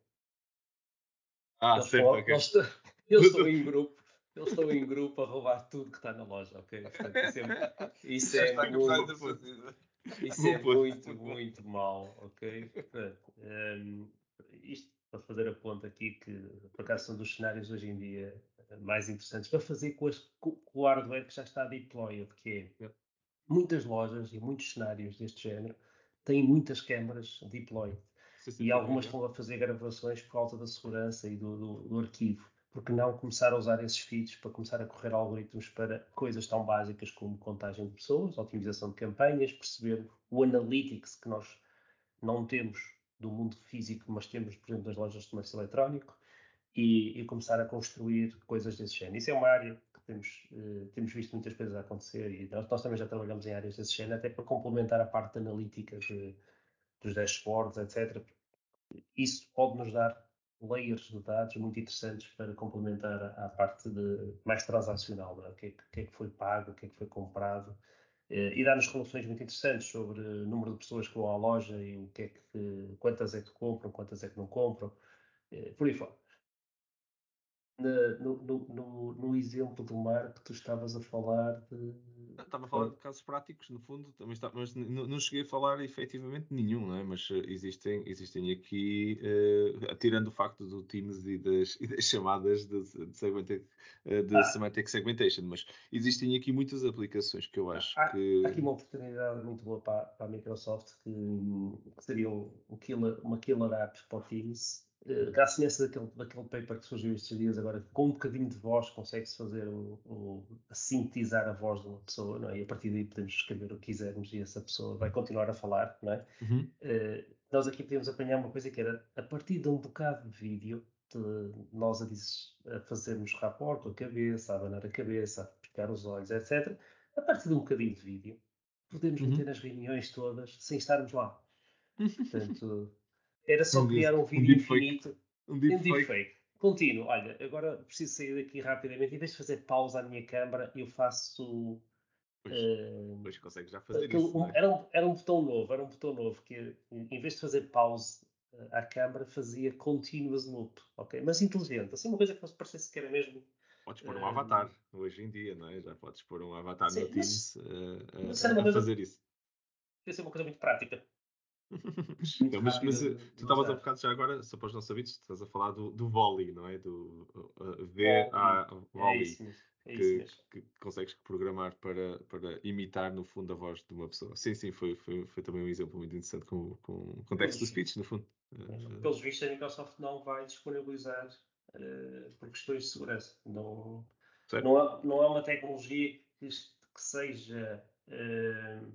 Ah, Eles certo, estão, ok. eles estão, eles estão em grupo, eles estão em grupo a roubar tudo que está na loja, ok? Portanto, isso é, isso é Hashtag muito, Pfizer. isso Bom é ponto. muito, muito mau, ok? Portanto, ehm, isto para fazer a ponta aqui, que por acaso são dos cenários hoje em dia eh, mais interessantes, para fazer com, as, com com o hardware que já está deployed, que é Yeah. muitas lojas e muitos cenários deste género têm muitas câmaras deployed e C C T V, algumas yeah. estão a fazer gravações por causa da segurança e do, do, do arquivo. Porque não começar a usar esses feeds para começar a correr algoritmos para coisas tão básicas como contagem de pessoas, otimização de campanhas, perceber o analytics que nós não temos do mundo físico, mas temos, por exemplo, das lojas de comércio eletrónico, e, e começar a construir coisas desse género. Isso é uma área que temos, eh, temos visto muitas coisas a acontecer e nós, nós também já trabalhamos em áreas desse género, até para complementar a parte analítica de, dos dashboards, etcétera. Isso pode nos dar layers de dados muito interessantes para complementar a, a parte de, mais transacional, não é? O que é, que, o que é que foi pago, o que é que foi comprado, eh, e dar-nos relações muito interessantes sobre o número de pessoas que vão à loja e o que é que, quantas é que compram, quantas é que não compram, eh, por aí fora. Na- no, no, no, no exemplo do mar que tu estavas a falar de. Estava a falar de Pronto. casos práticos, no fundo, também está, mas n- não cheguei a falar efetivamente nenhum, não é? Mas eh, existem, existem aqui, eh, tirando o facto do Teams e das, e das chamadas de, de, segmentic, eh, de Ah, semantic segmentation, mas existem aqui muitas aplicações que eu acho há, há que. aqui uma oportunidade muito boa para, para a Microsoft que, que seria um, um killer, uma killer app para o Teams. Uh, à semelhança daquele, daquele paper que surgiu estes dias, agora com um bocadinho de voz consegue-se fazer o, o, a sintetizar a voz de uma pessoa, não é? E a partir daí podemos escrever o que quisermos e essa pessoa vai continuar a falar, não é? Uhum, Uh, nós aqui podemos apanhar uma coisa que era, a partir de um bocado de vídeo, de nós a, diz, a fazermos rapport com a cabeça, a abanar a cabeça, a picar os olhos, etcétera. A partir de um bocadinho de vídeo, podemos meter uhum. nas reuniões todas sem estarmos lá. Portanto, era Um, só deep, criar um um vídeo deepfake. infinito, Um um deepfake. deepfake. Contínuo. Olha, agora preciso sair daqui rapidamente. Em vez de fazer pausa à minha câmara, eu faço. Pois, Uh, pois consegues já fazer aquele, isso, não um, é? era, um, era um botão novo, era um botão novo que em vez de fazer pause uh, à câmara, fazia continuous loop, ok? Mas inteligente, assim uma coisa que parecesse que era mesmo. Podes pôr um avatar Uh, hoje em dia, não é? Já podes pôr um avatar no sim, Teams mas, mas era eh, uma a, a coisa, fazer isso. podia ser uma coisa muito prática, muito Não, mas, rápida mas eh, de, tu de estavas a usar. bocado já agora, só para os nossos ouvintes, estás a falar do, do Volley, não é? Do uh, V A Wall-E, é Volley, isso mesmo, é isso que, mesmo. que consegues programar para, para imitar, no fundo, a voz de uma pessoa. Sim, sim, foi, foi, foi também um exemplo muito interessante com, com, com text to Pelos, speech, no fundo. Uh, pelos vistos, a Microsoft não vai disponibilizar uh, por questões de segurança. Não, certo? não, é, não é uma tecnologia que, que seja. Uh,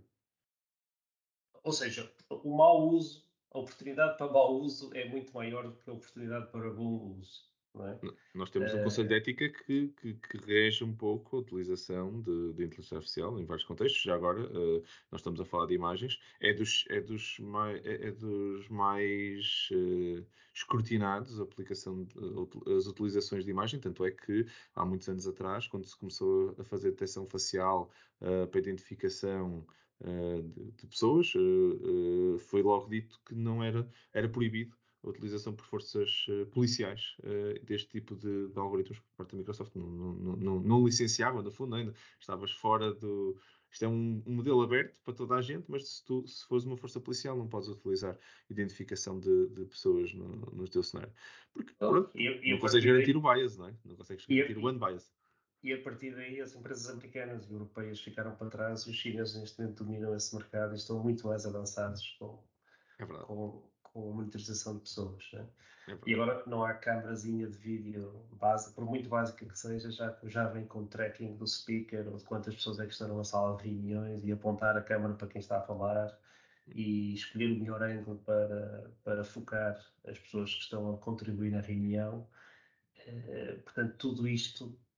ou seja, o mau uso, a oportunidade para mau uso é muito maior do que a oportunidade para bom uso. Não é? Nós temos um conselho de Uh, ética que, que, que rege um pouco a utilização de, de inteligência artificial em vários contextos. Já agora, uh, nós estamos a falar de imagens, é dos, é dos mais, é, é dos mais uh, escrutinados a aplicação, de, as utilizações de imagem. Tanto é que há muitos anos atrás, quando se começou a fazer detecção facial uh, para identificação uh, de, de, pessoas, uh, uh, foi logo dito que não era, era proibido a utilização por forças uh, policiais uh, deste tipo de, de algoritmos por parte da Microsoft. Não, não, não, não licenciava, no fundo, ainda. Estavas fora do. Isto é um, um modelo aberto para toda a gente, mas se tu se fores uma força policial, não podes utilizar identificação de, de pessoas no, no teu cenário. Porque, pronto, pronto, e, e não a consegues partir garantir o daí. bias, não é? Não consegues E, garantir o unbiased. E a partir daí as empresas americanas e europeias ficaram para trás e os chineses neste momento dominam esse mercado e estão muito mais avançados com, É verdade, com, com a monitorização de pessoas. Né? é E verdade. agora não há câmarazinha de vídeo base, por muito básica que seja, já, já vem com tracking do speaker ou de quantas pessoas é que estão numa sala de reuniões e apontar a câmara para quem está a falar e escolher o melhor ângulo para, para focar as pessoas que estão a contribuir na reunião. Uh, portanto, tudo isto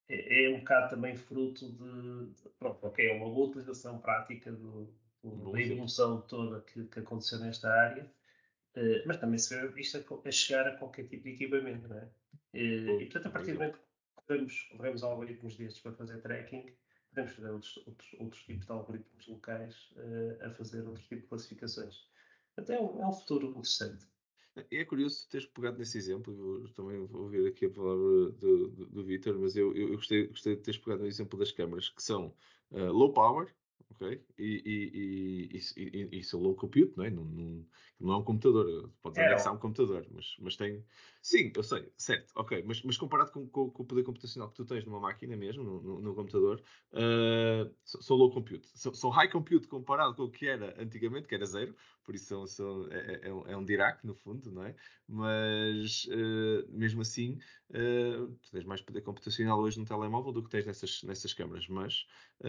é, é um bocado também fruto de, de- pronto, ok, é uma boa utilização prática do, Um do- bom da exemplo. evolução toda que, que aconteceu nesta área, eh, mas também se vê isto a, co- a chegar a qualquer tipo de equipamento, não é? Eh, e portanto, a Um bom partir do exemplo. momento que corremos, corremos algoritmos destes para fazer tracking, podemos fazer outros, outros, outros tipos de algoritmos locais eh, a fazer outros tipos de classificações. Portanto, é um, é um futuro interessante. E é curioso teres pegado nesse exemplo, eu também vou ouvir aqui a palavra do, do, do Vítor, mas eu, eu gostei, gostei de teres pegado no exemplo das câmaras, que são uh, low power, ok? E, e, e, e, e são low compute, não é? Não, não, não é um computador, podes Era anexar um computador, mas, mas tem... Sim, eu sei, certo, ok, mas, mas comparado com, com, com o poder computacional que tu tens numa máquina mesmo, no, no, no computador, uh, são low compute. São, são high compute comparado com o que era antigamente, que era zero, por isso são, são, é, é, um, é um Dirac, no fundo, não é? Mas, uh, mesmo assim, uh, tu tens mais poder computacional hoje no telemóvel do que tens nessas, nessas câmaras. Mas,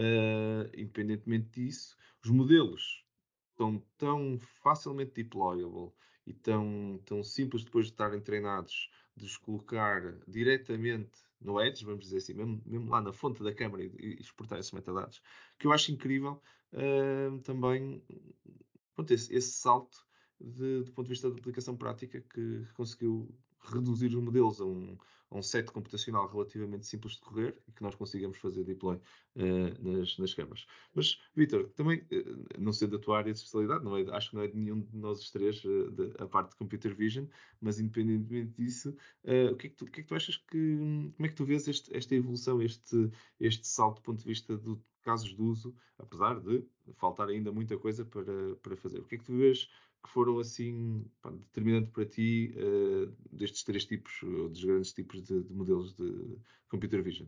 uh, independentemente disso, os modelos estão tão facilmente deployable e tão, tão simples depois de estarem treinados de os colocar diretamente no Edge, vamos dizer assim, mesmo, mesmo lá na fonte da câmara e, e exportar esses metadados, que eu acho incrível uh, também pronto, esse, esse salto de, do ponto de vista da aplicação prática que conseguiu reduzir os modelos a um, a um set computacional relativamente simples de correr e que nós consigamos fazer deploy uh, nas, nas câmaras. Mas, Vítor, também, uh, não sendo da tua área de especialidade, não é, acho que não é de nenhum de nós os três uh, de, a parte de computer vision, mas independentemente disso, uh, o, que é que tu, o que é que tu achas que, como é que tu vês este, esta evolução, este, este salto do ponto de vista de casos de uso, apesar de faltar ainda muita coisa para, para fazer? O que é que tu vês que foram assim pá, determinante para ti uh, destes três tipos, ou dos grandes tipos de, de modelos de computer vision?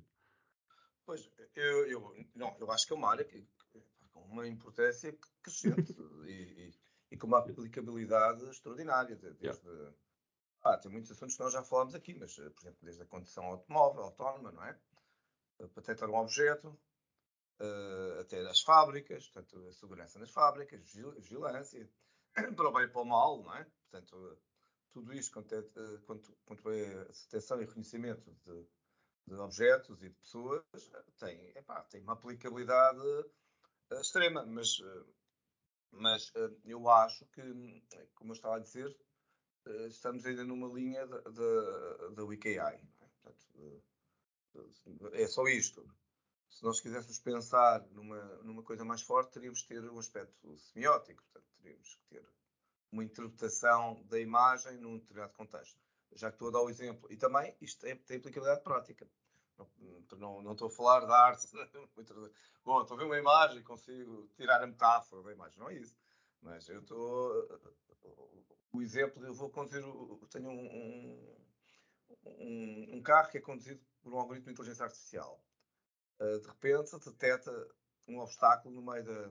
Pois, eu, eu, não, eu acho que é uma área que, que, com uma importância crescente e, e, e com uma aplicabilidade extraordinária. de- Yeah. Desde, ah, tem muitos assuntos que nós já falámos aqui, mas, por exemplo, desde a condução automóvel, autónoma, não é? Para detectar um objeto, uh, até as fábricas, portanto, a segurança nas fábricas, vigilância, para o bem e para o mal, não é? Portanto, tudo isto quanto, é, quanto, quanto é a detecção e reconhecimento de, de objetos e de pessoas, tem, epá, tem uma aplicabilidade uh, extrema, mas, uh, mas uh, eu acho que, como eu estava a dizer, uh, estamos ainda numa linha da, da, da W K I. Não é? Portanto, uh, é só isto. Se nós quiséssemos pensar numa, numa coisa mais forte, teríamos que ter um aspecto semiótico, portanto, teríamos que ter uma interpretação da imagem num determinado contexto. Já que estou a dar o exemplo. E também isto tem, tem aplicabilidade prática. Não, não, não estou a falar da arte. Bom, estou a ver uma imagem e consigo tirar a metáfora da imagem. Não é isso. Mas eu estou. O exemplo, eu vou conduzir. Eu tenho um, um, um carro que é conduzido por um algoritmo de inteligência artificial. De repente, detecta um obstáculo no meio da,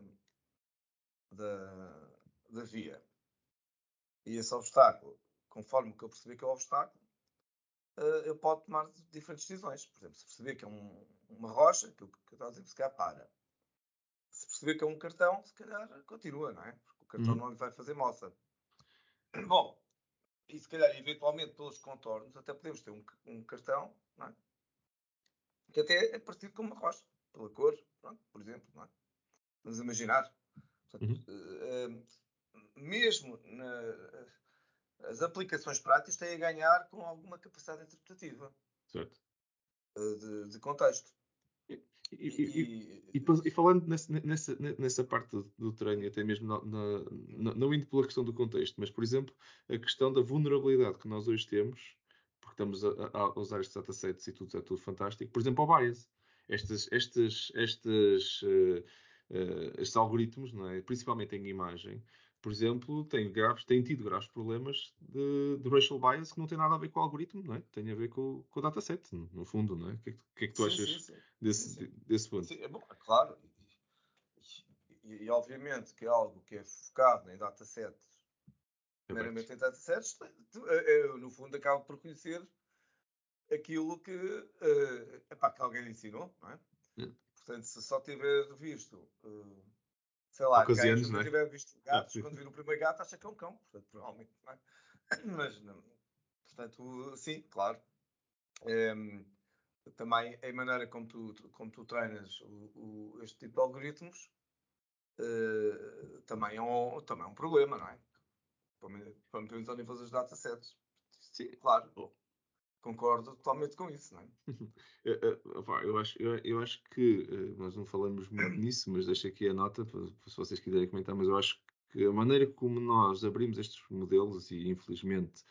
da, da via. E esse obstáculo, conforme que eu percebi que é o obstáculo, eu posso tomar diferentes decisões. Por exemplo, se perceber que é um, uma rocha, que eu, que eu estava a dizer, se calhar para. Se perceber que é um cartão, se calhar continua, não é? Porque o cartão Uhum. não lhe vai fazer moça. Bom, e se calhar, eventualmente, pelos contornos, até podemos ter um, um cartão, não é? Que até é parecido com uma rocha, pela cor, pronto, por exemplo, não é? Vamos imaginar. Portanto, Uhum. uh, mesmo na, as aplicações práticas têm a ganhar com alguma capacidade interpretativa Certo. uh, de, de contexto. E, E, e, e, e, e, e falando nessa, nessa, nessa parte do, do treino, até mesmo na, na, na- não indo pela questão do contexto, mas, por exemplo, a questão da vulnerabilidade que nós hoje temos, porque estamos a, a usar estes datasets e tudo, é tudo fantástico, por exemplo, ao bias. Estes, estes, estes, uh, uh, estes algoritmos, não é? Principalmente em imagem, por exemplo, têm, graves, têm tido graves problemas de, de racial bias que não têm nada a ver com o algoritmo, não é? Tem a ver com, com o dataset, no, no fundo, não é? O que é que, o que, é que tu sim, sim, achas sim, sim, desse, sim. desse ponto? Sim, é bom, é claro. E, e, e, obviamente que é algo que é focado em datasets, Abertos. meramente em datasets, eu, no fundo acabo por conhecer aquilo que, uh, epá, que alguém lhe ensinou, não é? É. Portanto, se só tiver visto, uh, sei lá, cães, Ocasiões, não nunca é? tiver visto Ah, gatos, sim, quando sim. vir o primeiro gato acha que é um cão, portanto, provavelmente, não é? Mas, não, portanto, sim, claro. Um, também a maneira como tu, como tu treinas o, o, este tipo de algoritmos uh, também, é um, também é um problema, não é? Pelo menos ao nível dos datasets. Sim. Claro, Oh. concordo totalmente com isso, não é? eu, eu, acho, eu, eu acho que nós não falamos muito nisso, mas deixo aqui a nota se vocês quiserem comentar, mas eu acho que a maneira como nós abrimos estes modelos, e infelizmente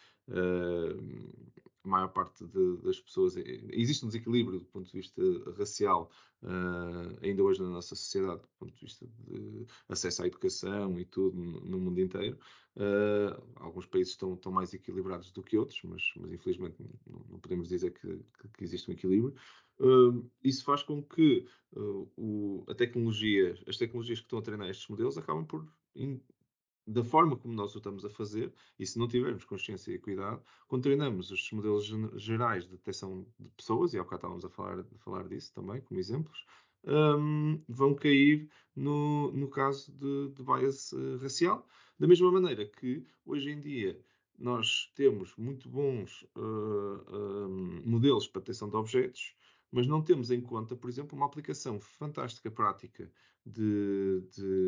uh, a maior parte de, das pessoas, existe um desequilíbrio do ponto de vista racial uh, ainda hoje na nossa sociedade, do ponto de vista de acesso à educação e tudo no, no mundo inteiro. Uh, alguns países estão, estão mais equilibrados do que outros, mas, mas infelizmente não, não podemos dizer que, que, que existe um equilíbrio. Uh, isso faz com que uh, o, a tecnologia, as tecnologias que estão a treinar estes modelos acabam por, in, da forma como nós o estamos a fazer, e se não tivermos consciência e cuidado, quando treinamos os modelos gerais de detecção de pessoas, e há bocado estávamos a falar, a falar disso também, como exemplos, um, vão cair no, no caso de, de bias uh, racial. Da mesma maneira que, hoje em dia, nós temos muito bons uh, um, modelos para detecção de objetos, mas não temos em conta, por exemplo, uma aplicação fantástica, prática, de,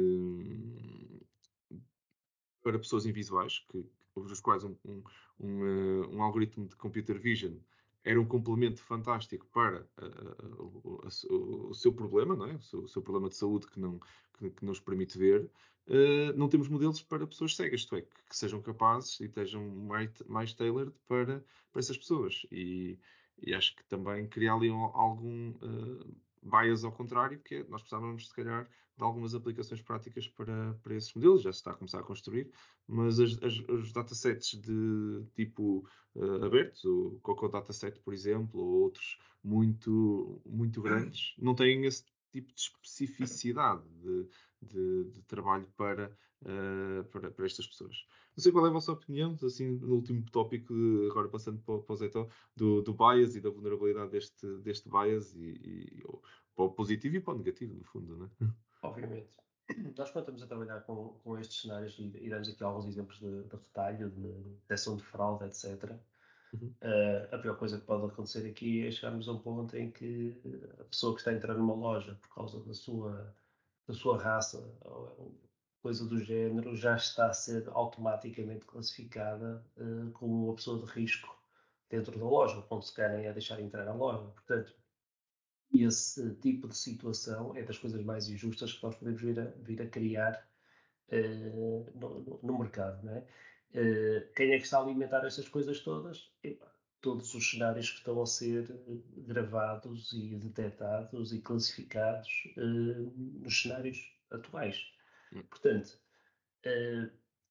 de para pessoas invisuais, que, os quais um, um, um, uh, um algoritmo de computer vision era um complemento fantástico para uh, o, o, o seu problema, não é? O seu, o seu problema de saúde que não, que, que nos permite ver. Uh, não temos modelos para pessoas cegas, isto é, que, que sejam capazes e estejam mais, mais tailored para, para essas pessoas. E, e acho que também criar ali algum uh, bias ao contrário, que é, nós precisávamos, se calhar, de algumas aplicações práticas para, para esses modelos, já se está a começar a construir, mas as, as, os datasets de tipo uh, abertos, o Coco Dataset, por exemplo, ou outros muito, muito grandes, não têm esse tipo de especificidade de, de, de trabalho para, uh, para, para estas pessoas. Não sei qual é a vossa opinião, assim, no último tópico, de, agora passando para, para o Zé Tó, do, do bias e da vulnerabilidade deste, deste bias, e, e, para o positivo e para o negativo, no fundo, não é? Obviamente. Nós, quando estamos a trabalhar com, com estes cenários, e, e damos aqui alguns exemplos de, de retalho, de detecção de fraude, etcétera, Uhum. uh, a pior coisa que pode acontecer aqui é chegarmos a um ponto em que a pessoa que está a entrar numa loja por causa da sua, da sua raça ou coisa do género já está a ser automaticamente classificada uh, como uma pessoa de risco dentro da loja, o ponto se querem é deixar entrar na loja. Portanto, esse tipo de situação é das coisas mais injustas que nós podemos vir a, vir a criar uh, no, no, no mercado, não é? Uh, quem é que está a alimentar estas coisas todas? Epa, todos os cenários que estão a ser gravados e detectados e classificados uh, nos cenários atuais. Uhum. Portanto, uh,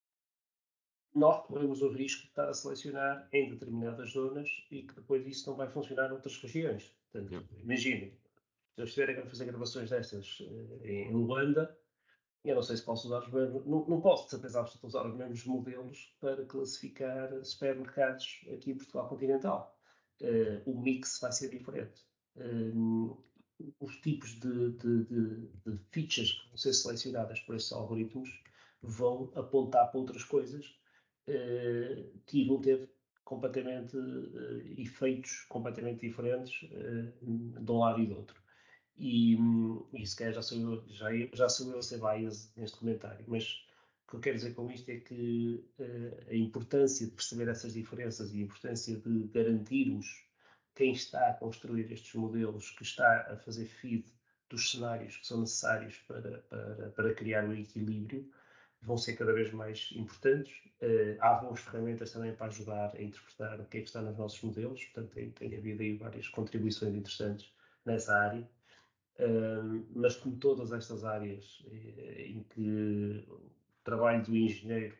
nós corremos o risco de estar a selecionar em determinadas zonas e que depois isso não vai funcionar noutras regiões. Portanto, Yeah. imaginem, se eu estiver a fazer gravações destas uh, em Luanda, eu não sei se posso usar os mesmos, não, não posso de certeza absoluta usar os mesmos modelos para classificar supermercados aqui em Portugal continental. Uh, o mix vai ser diferente. Uh, os tipos de, de, de, de features que vão ser selecionadas por estes algoritmos vão apontar para outras coisas uh, que vão ter completamente uh, efeitos completamente diferentes uh, de um lado e do outro. E, e se calhar já sou eu, já, já sou eu a ser bias neste comentário, mas o que eu quero dizer com isto é que uh, a importância de perceber essas diferenças e a importância de garantirmos quem está a construir estes modelos, que está a fazer feed dos cenários que são necessários para, para, para criar o equilíbrio, vão ser cada vez mais importantes. Uh, há boas ferramentas também para ajudar a interpretar o que é que está nos nossos modelos, portanto tem, tem havido aí várias contribuições interessantes nessa área. Uh, mas como todas estas áreas eh, em que o trabalho do engenheiro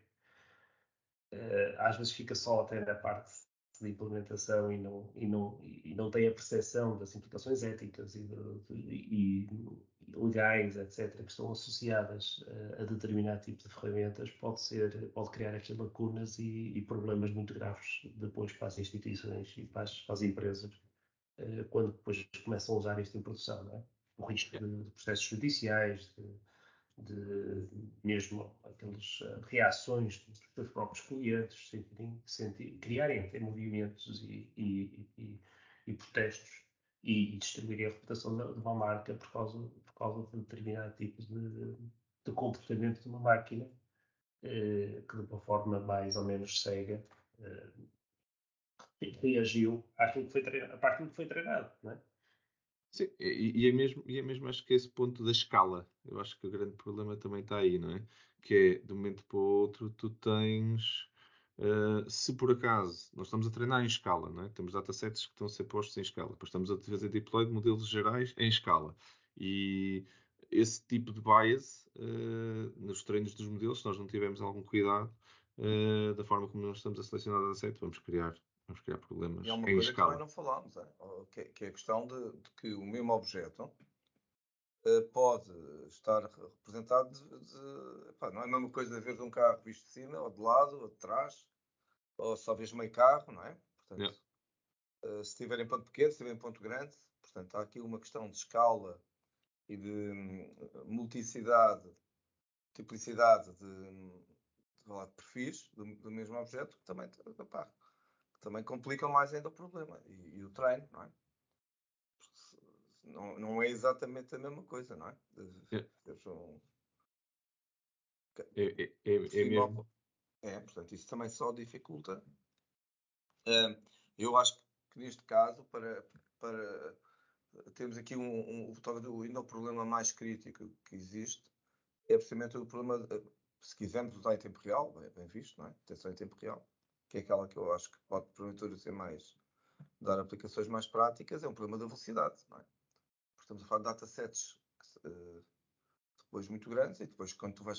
uh, às vezes fica só até na parte de implementação e não, e não, e não tem a percepção das implicações éticas e, de, de, e, e legais, etcétera, que estão associadas uh, a determinado tipo de ferramentas, pode ser, pode criar estas lacunas e, e problemas muito graves depois para as instituições e para as, para as empresas, uh, quando depois começam a usar isto em produção, não é? O risco Yeah. de, de processos judiciais, de, de mesmo aquelas uh, reações dos seus próprios clientes, sentirem, sentir, criarem até movimentos e, e, e, e protestos e, e destruiria a reputação de, de uma marca por causa, por causa de determinado tipo de, de comportamento de uma máquina eh, que de uma forma mais ou menos cega eh, reagiu àquilo que foi treinado, para aquilo que foi treinado, não é? Sim, e, e é mesmo, e é mesmo acho que esse ponto da escala. Eu acho que o grande problema também está aí, não é? Que é, de um momento para o outro, tu tens. eh, se por acaso nós estamos a treinar em escala, não é? Temos datasets que estão a ser postos em escala, depois estamos a fazer deploy de modelos gerais em escala. E esse tipo de bias eh, nos treinos dos modelos, se nós não tivermos algum cuidado eh, da forma como nós estamos a selecionar dataset, vamos criar, vamos criar E há problemas uma em coisa que também escala. não falámos, é? Oh, que, é que é a questão de, de que o mesmo objeto eh, pode estar representado de, de- epá, não é a mesma coisa de ver um carro visto de cima, ou de lado, ou de trás, ou só vês meio carro, não é? Yeah. Portanto, eh, se estiver em ponto pequeno, se estiver em ponto grande, portanto, há aqui uma questão de escala e de hum, multiplicidade, multiplicidade de, hum, de, lá, de perfis do, do mesmo objeto que também, epá, que também complicam mais ainda o problema e, e o treino, não é? Não, não é exatamente a mesma coisa, não é? De, Yeah. teres um, É, é, por é, é cima, mesmo. é, portanto, isso também só dificulta. Hum, eu acho que neste caso, para, para termos aqui um, um, talvez o- ainda o problema mais crítico que existe, é precisamente o problema, de- se quisermos usar em tempo real, bem, bem visto, não é? Atenção em tempo real, que é aquela que eu acho que pode, porventura, ser mais, dar aplicações mais práticas, é um problema da velocidade, não é? Porque estamos a falar de datasets que se- eh, depois muito grandes e depois quando tu vais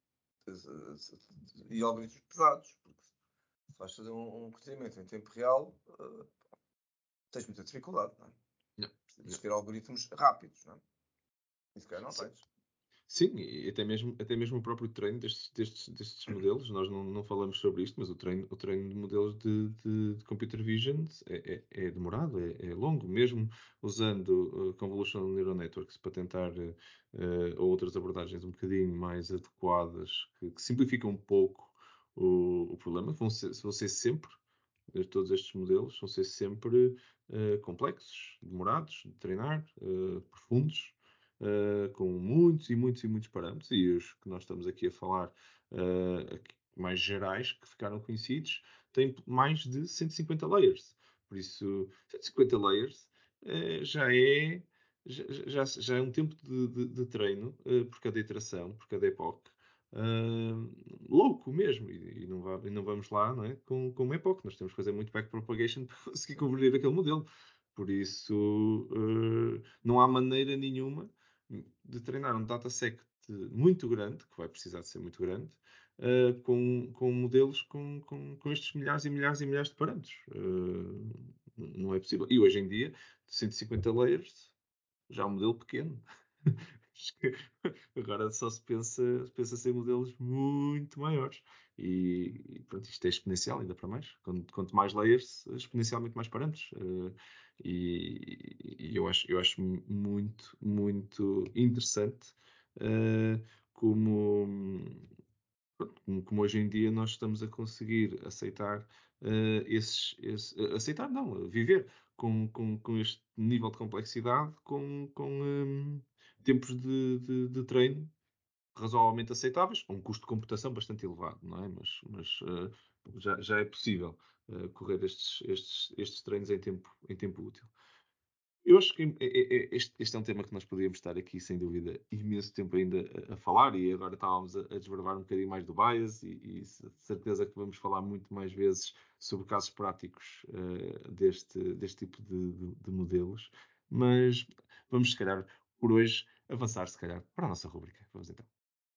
e algoritmos pesados, porque se vais fazer um, um procedimento em tempo real, uh, tens muita dificuldade, não é? Yeah, Precisas yeah. ter algoritmos rápidos, não é? E se calhar não Sim, tens. sim, e até mesmo, até mesmo o próprio treino destes, destes, destes modelos, nós não, não falamos sobre isto, mas o treino, o treino de modelos de, de, de computer vision é, é, é demorado, é, é longo, mesmo usando uh, convolutional neural networks para tentar uh, uh, outras abordagens um bocadinho mais adequadas, que, que simplificam um pouco o, o problema, vão ser, vão ser sempre, eh, todos estes modelos, vão ser sempre uh, complexos, demorados de treinar, uh, profundos, uh, com muitos e muitos e muitos parâmetros, e os que nós estamos aqui a falar, uh, aqui, mais gerais, que ficaram conhecidos, têm mais de cento e cinquenta layers. Por isso, cento e cinquenta layers uh, já é. Já, já, já é um tempo de, de, de treino uh, por cada iteração, por cada epoque, uh, louco mesmo. E, e, não va, e, não vamos lá, não é? com, com uma epoque. Nós temos que fazer muito backpropagation para conseguir converter aquele modelo. Por isso, uh, não há maneira nenhuma de treinar um dataset muito grande, que vai precisar de ser muito grande, uh, com, com modelos com, com, com estes milhares e milhares e milhares de parâmetros. Uh, não é possível. E hoje em dia, cento e cinquenta layers, já é um modelo pequeno. Agora só se pensa, pensa em modelos muito maiores. E, e pronto, isto é exponencial, ainda para mais. Quanto, quanto mais layers, exponencialmente mais parâmetros. Uh, e, e eu acho, eu acho muito, muito interessante uh, como, pronto, como, como hoje em dia nós estamos a conseguir aceitar uh, esses, esse- uh, aceitar não, viver com, com, com este nível de complexidade, com, com um, tempos de, de, de treino razoavelmente aceitáveis, a um custo de computação bastante elevado, não é? Mas, mas uh, já, já é possível uh, correr estes, estes, estes treinos em tempo, em tempo útil. Eu acho que é- é- é- este, este é um tema que nós podíamos estar aqui, sem dúvida, imenso tempo ainda a, a falar, e agora estávamos a, a desbravar um bocadinho mais do bias, e, e de certeza que vamos falar muito mais vezes sobre casos práticos eh, deste, deste tipo de, de- de modelos. Mas vamos, se calhar, por hoje, avançar, se calhar, para a nossa rubrica. Vamos então.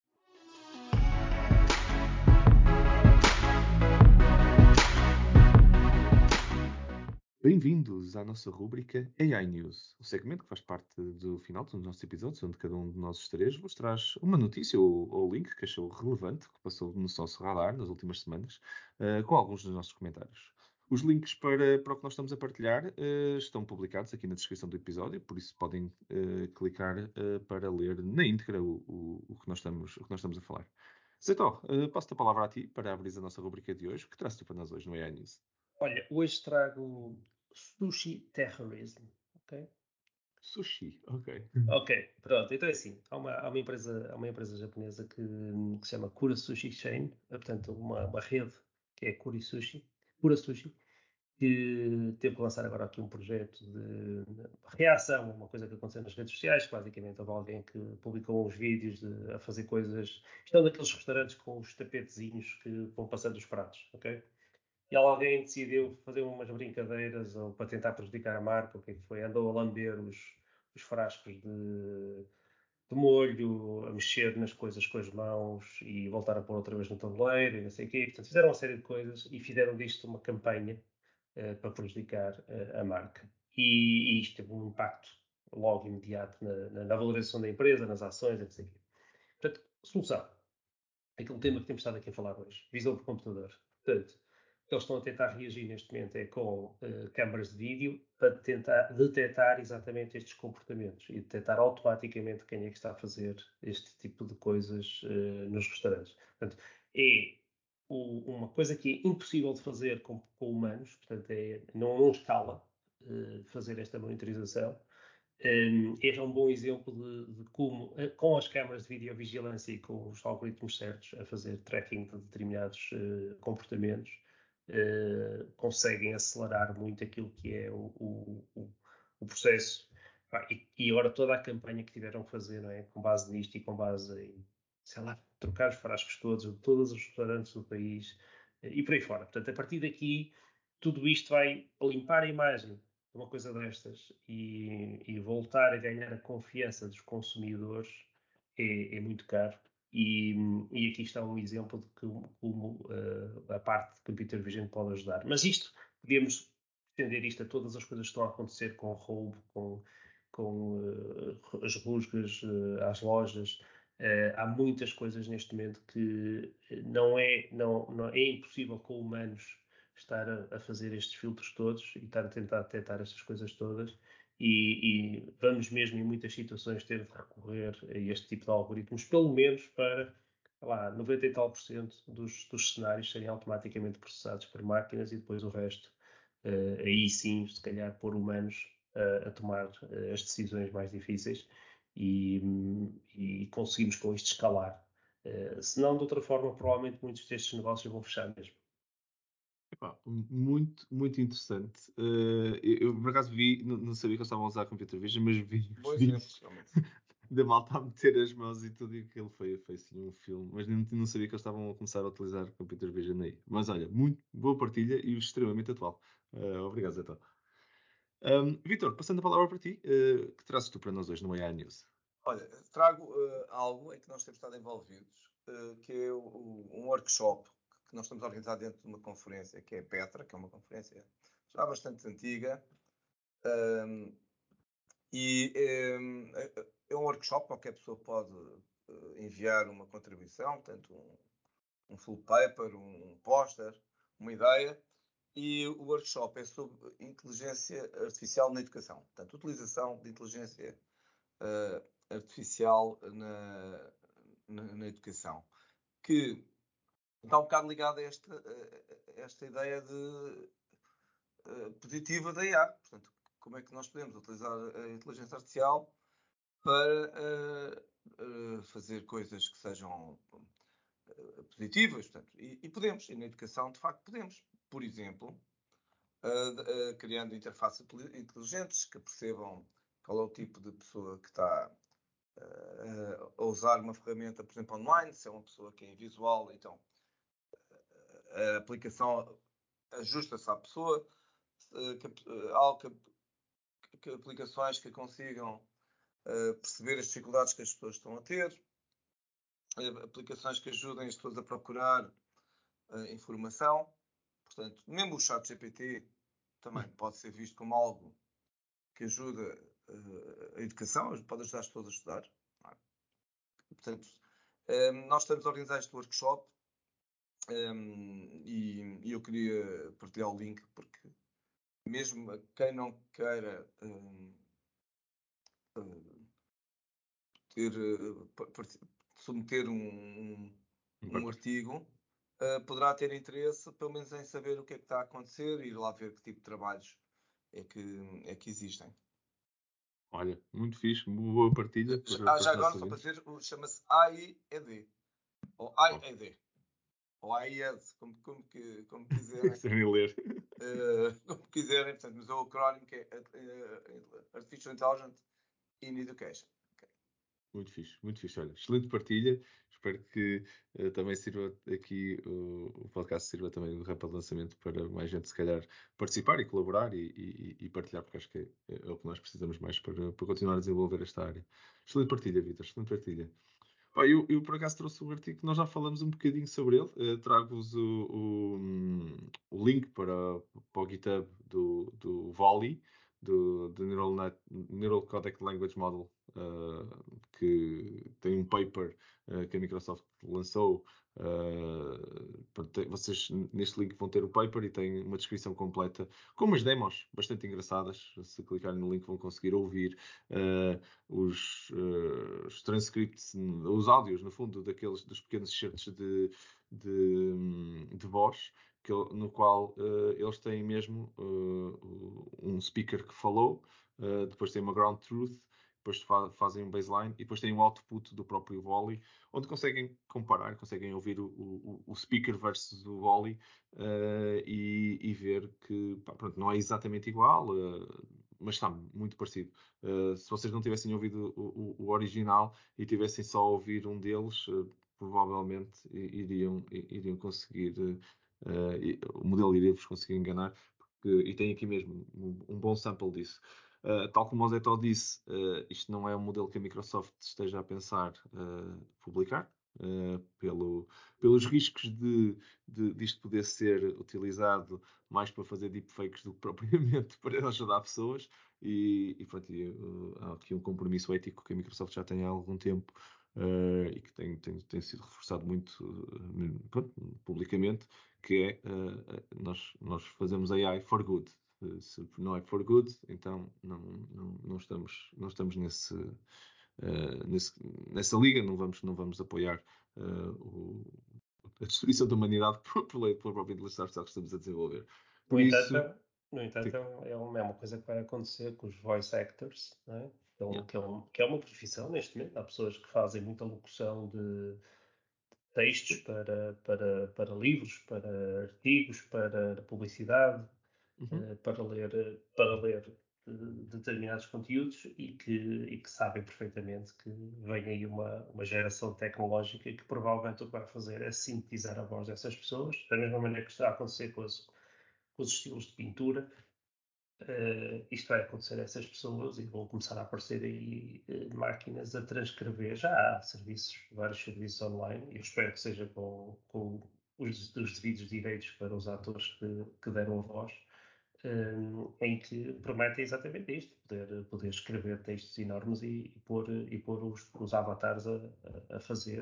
Bem-vindos à nossa rúbrica A I News, o segmento que faz parte do final dos nossos episódios, onde cada um de nós três vos traz uma notícia ou, ou link que achou relevante, que passou no nosso radar nas últimas semanas, eh, com alguns dos nossos comentários. Os links para, para o que nós estamos a partilhar eh, estão publicados aqui na descrição do episódio, por isso podem eh, clicar eh, para ler na íntegra o, o, o que nós estamos, o que nós estamos a falar. Zé-Tó, eh, passo-te a palavra a ti para abrir a nossa rubrica de hoje. O que traz-te para nós hoje no A I News? Olha, hoje trago sushi terrorism, ok? Sushi, ok. Ok, pronto, então é assim, há uma, há uma empresa, há uma empresa japonesa que, que se chama Kura Sushi Chain, é, portanto uma, uma rede que é Kura Sushi, Kura Sushi, que teve que lançar agora aqui um projeto de reação a uma coisa que aconteceu nas redes sociais, que basicamente houve alguém que publicou uns vídeos de, a fazer coisas, isto é um daqueles restaurantes com os tapetezinhos que vão passando os pratos, ok? E alguém decidiu fazer umas brincadeiras ou para tentar prejudicar a marca, o que é que foi? Andou a lamber os, os frascos de, de molho, a mexer nas coisas com as mãos e voltar a pôr outra vez no tabuleiro e não sei o quê. Portanto, fizeram uma série de coisas e fizeram disto uma campanha uh, para prejudicar uh, a marca. E, e isto teve um impacto logo imediato na, na, na valorização da empresa, nas ações, et cetera. Portanto, solução. Aquele tema que temos estado aqui a falar hoje, visão por computador. Portanto, eles estão a tentar reagir neste momento é com uh, câmaras de vídeo para tentar detectar exatamente estes comportamentos e detectar automaticamente quem é que está a fazer este tipo de coisas uh, nos restaurantes. Portanto, é o, uma coisa que é impossível de fazer com, com humanos, portanto, é, não, não escala uh, fazer esta monitorização. Um, este é um bom exemplo de, de como, uh, com as câmaras de videovigilância e com os algoritmos certos a fazer tracking de determinados uh, comportamentos, uh, conseguem acelerar muito aquilo que é o, o, o, o processo. Ah, e, e agora toda a campanha que tiveram que fazer, não é? Com base nisto e com base em, sei lá, trocar os frascos todos, de todos os restaurantes do país uh, e por aí fora. Portanto, a partir daqui, tudo isto vai limpar a imagem uma coisa destas e, e voltar a ganhar a confiança dos consumidores é, é muito caro. E, e aqui está um exemplo de que, como uh, a parte de computer vision pode ajudar. Mas isto, podemos estender isto a todas as coisas que estão a acontecer com roubo, com, com uh, as rusgas uh, às lojas. Uh, há muitas coisas neste momento que não é, não, não, é impossível com humanos estar a, a fazer estes filtros todos e estar a tentar detectar estas coisas todas. E, e vamos mesmo, em muitas situações, ter de recorrer a este tipo de algoritmos, pelo menos para lá, noventa e tal por cento dos, dos cenários serem automaticamente processados por máquinas e depois o resto, uh, aí sim, se calhar, por humanos uh, a tomar uh, as decisões mais difíceis e, e conseguimos com isto escalar. Uh, se não, de outra forma, provavelmente muitos destes negócios vão fechar mesmo. Epá, muito, muito interessante. Eh, eu, eu, por acaso vi, não, não sabia que eles estavam a usar Computer Vision, mas vi os Bom exemplo, vídeos realmente. da malta a meter as mãos e tudo, e aquilo foi, foi assim um filme. Mas não, não sabia que eles estavam a começar a utilizar Computer Vision aí. Mas olha, muito boa partilha e extremamente atual. Eh, obrigado, Zé. Um, Vitor, passando a palavra para ti, uh, que trazes tu para nós hoje no A I News? Olha, trago uh, algo em que nós temos estado envolvidos, uh, que é o, o, um workshop que nós estamos a organizar dentro de uma conferência, que é a Petra, que é uma conferência já bastante antiga. Um, e um, é um workshop, qualquer pessoa pode uh, enviar uma contribuição, portanto, um, um full paper, um póster, uma ideia. E o workshop é sobre inteligência artificial na educação, portanto, utilização de inteligência uh, artificial na, na, na, educação, que está um bocado ligado a esta, a esta ideia de, uh, positiva da I A. Portanto, como é que nós podemos utilizar a inteligência artificial para uh, uh, fazer coisas que sejam uh, positivas. Portanto, e, e podemos, e na educação, de facto, podemos. Por exemplo, uh, uh, criando interfaces inteligentes que percebam qual é o tipo de pessoa que está Uh, a usar uma ferramenta, por exemplo, online, se é uma pessoa que é visual, então a aplicação ajusta-se à pessoa, uh, que, uh, algo que, que aplicações que consigam uh, perceber as dificuldades que as pessoas estão a ter, uh, aplicações que ajudem as pessoas a procurar uh, informação. Portanto, mesmo o chat G P T também pode ser visto como algo que ajuda uh, a educação, pode ajudar as pessoas a estudar. Portanto, um, nós estamos a organizar este workshop um, e, e eu queria partilhar o link porque mesmo a quem não queira um, ter, submeter um, um artigo, uh, poderá ter interesse pelo menos em saber o que é que está a acontecer e ir lá ver que tipo de trabalhos é que, é que existem. Olha, muito fixe, uma boa partilha para, Ah, para já os agora, nossos só para ouvintes. dizer, o- chama-se A I E D. Ou Oh, A I E D. Ou A I E D, como, como, que- como quiserem. sem nem ler. eh, como quiserem, portanto, mas o acrónimo que é eh, Artificial Intelligence in Education. Ok. Muito fixe, muito fixe. Olha, excelente partilha. Espero que eh, também sirva aqui o, o podcast sirva também do rampa de lançamento para mais gente, se calhar, participar e colaborar e, e- e partilhar, porque acho que é, é o que nós precisamos mais para, para continuar a desenvolver esta área. Excelente partilha, Vitor, excelente partilha. Pá, eu, eu, por acaso trouxe um artigo que nós já falamos um bocadinho sobre ele. Eh, trago-vos o, o, hum, o link para, para o GitHub do, do Volley, do, do Neural, Net, Neural Codec Language Model, eh, que tem um paper eh, que a Microsoft lançou. eh, portanto, tem- vocês neste link vão ter o paper e tem uma descrição completa com umas demos bastante engraçadas. Se clicarem no link vão conseguir ouvir eh, os, eh, os transcripts, os áudios, no fundo, daqueles dos pequenos excertos de, de, hum, de voz, que, ele- no qual eh, eles têm mesmo eh, um speaker que falou, eh, depois tem uma ground truth, depois fa- fazem um baseline e depois têm um output do próprio Volley, onde conseguem comparar, conseguem ouvir o, o, o speaker versus o Volley eh, e, e ver que pá, pronto, não é exatamente igual, eh, mas está muito parecido. Uh, se vocês não tivessem ouvido o, o- o original e tivessem só a ouvir um deles, uh, provavelmente i- iriam, i- iriam conseguir, uh, uh, i- o modelo iria-vos conseguir enganar, porque, e tem aqui mesmo um, um bom sample disso. Uh, tal como o Zé Tó disse, uh, isto não é um modelo que a Microsoft esteja a pensar uh, publicar, uh, pelo, pelos riscos de, de, disto poder ser utilizado mais para fazer deepfakes do que propriamente para ajudar pessoas. E, e pronto, e, uh, há aqui um compromisso ético que a Microsoft já tem há algum tempo uh, e que tem, tem, tem sido reforçado muito uh, pronto, publicamente, que é uh, nós, nós fazemos A I for good. Uh, se não é for good, então não, não, não estamos, não estamos nesse, uh, nesse, nessa liga, não vamos, não vamos apoiar uh, o, a destruição da humanidade por, pela, pela própria inteligência artificial que estamos a desenvolver. No Por entanto, isso, é- no sim, entanto é, um- é uma, é uma coisa que vai acontecer com os voice actors, não é? Que, é yeah. um- que, é um- que é uma profissão neste momento. Há pessoas que fazem muita locução de textos para, para, para livros, para artigos, para publicidade, Uhum. eh, para ler, eh, para ler eh, determinados conteúdos e que, e que sabem perfeitamente que vem aí uma, uma geração tecnológica que provavelmente o que vai fazer é sintetizar a voz dessas pessoas, da mesma maneira que está a acontecer com, as, com os estilos de pintura. Uh, isto vai acontecer a essas pessoas e vão começar a aparecer aí uh, máquinas a transcrever. Já há serviços, vários serviços online, e eu espero que seja com, com os, os devidos direitos para os atores que, que deram a voz, um, em que prometem exatamente isto: poder, poder escrever textos enormes e, e pôr, e pôr os, os avatares a, a, a fazer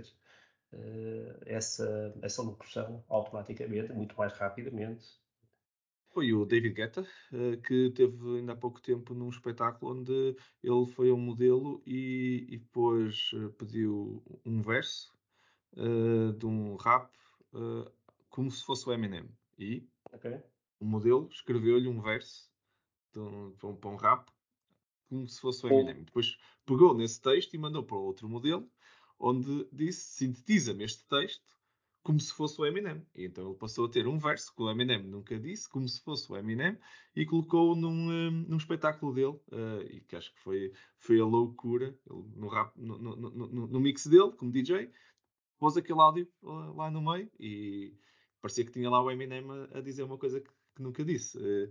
uh, essa, essa locução automaticamente, muito mais rapidamente. Foi o David Guetta, eh, que teve ainda há pouco tempo num espetáculo onde ele foi um modelo e, e depois eh, pediu um verso eh, de um rap eh, como se fosse o Eminem. E Okay? o modelo escreveu-lhe um verso de um- para um, para um rap como se fosse o Eminem. Ou, Depois pegou nesse texto e mandou para outro modelo, onde disse: sintetiza-me este texto como se fosse o Eminem. E então ele passou a ter um verso que o Eminem nunca disse, como se fosse o Eminem, e colocou num, um, num espetáculo dele, uh, e que acho que foi, foi a loucura, ele, no, rap, no, no, no, no mix dele, como D J, pôs aquele áudio uh, lá no meio e parecia que tinha lá o Eminem a, a dizer uma coisa que, que nunca disse. Uh,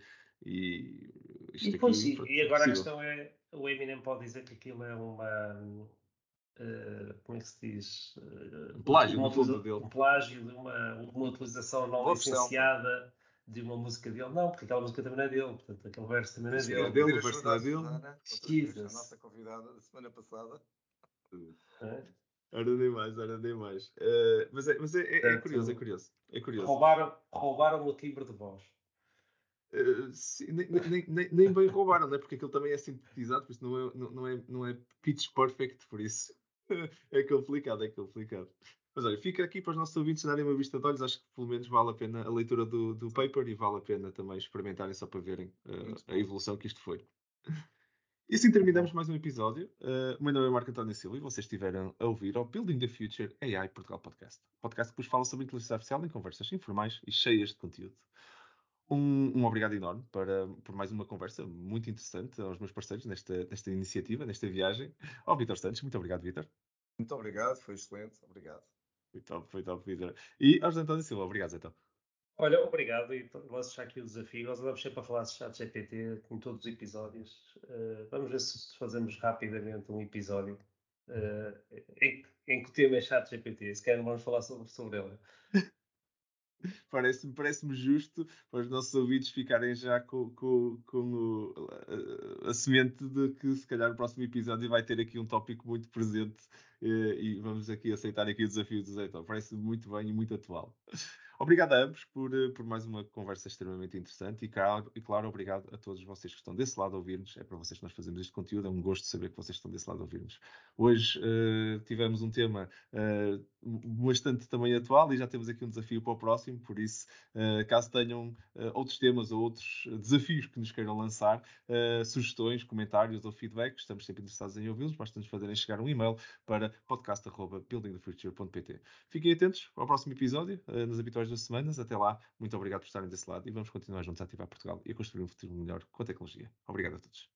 e E, isto pois, aqui, e, pronto, e é agora a possível. questão é, o Eminem pode dizer que aquilo é uma, eh, como é que se diz, Eh, Um plágio, uma no fundo, utiliza- dele. um plágio de uma, uma utilização não Boa versão, pá. licenciada de uma música dele. Não, porque aquela música também não é dele, portanto, aquele verso também não é Música não é dele. dele, Pedir o verso não ajuda é à dele. Susana, outra vez, a Jesus. nossa convidada da semana passada. Não é? Ora nem mais, ora nem mais. Eh, mas é, mas é, é- é curioso, é Portanto, curioso. É curioso. roubaram, roubaram o timbre de voz. Eh, sim, nem, nem, nem, nem bem roubaram, não é? Porque aquilo também é sintetizado, por isso não é, não, não é, não é pitch perfect, por isso é complicado, é complicado. Mas olha, fica aqui para os nossos ouvintes darem uma vista de olhos, acho que pelo menos vale a pena a leitura do, do paper e vale a pena também experimentarem só para verem eh, Muito a bom. evolução que isto foi. E assim terminamos mais um episódio. Uh, o meu nome é Marco António Silva e vocês estiveram a ouvir ao Building the Future A I Portugal Podcast. Podcast que vos fala sobre inteligência artificial em conversas informais e cheias de conteúdo. Um, um obrigado enorme para, por mais uma conversa muito interessante aos meus parceiros nesta, nesta iniciativa, nesta viagem. Ao Vitor Santos, muito obrigado, Vitor. Muito obrigado, foi excelente, obrigado. Foi top, foi top, Vitor. E ao José António Silva, obrigado, então. Olha, obrigado e lanço já aqui o desafio. Nós andamos sempre a falar de chat G P T em todos os episódios. Uh, vamos ver se fazemos rapidamente um episódio uh, em, em que o tema é chat G P T. Se calhar não vamos falar sobre, sobre ele. Parece-me parece justo para os nossos ouvidos ficarem já com, com, com o, a, a semente de que se calhar o próximo episódio vai ter aqui um tópico muito presente eh, e vamos aqui aceitar aqui o desafio do Zé. Então, parece muito bem e muito atual. Obrigado a ambos por, eh, por mais uma conversa extremamente interessante e claro, e claro, obrigado a todos vocês que estão desse lado a ouvir-nos. É para vocês que nós fazemos este conteúdo, é um gosto saber que vocês estão desse lado a ouvir-nos. Hoje uh, tivemos um tema uh, bastante também atual e já temos aqui um desafio para o próximo, por isso, uh, caso tenham uh, outros temas ou outros desafios que nos queiram lançar, uh, sugestões, comentários ou feedback, estamos sempre interessados em ouvi-los, basta-nos fazerem chegar um e-mail para podcast arroba building the future ponto p t. Fiquem atentos ao próximo episódio, uh, nas habituais duas semanas. Até lá, muito obrigado por estarem desse lado e vamos continuar juntos a ativar Portugal e a construir um futuro melhor com a tecnologia. Obrigado a todos.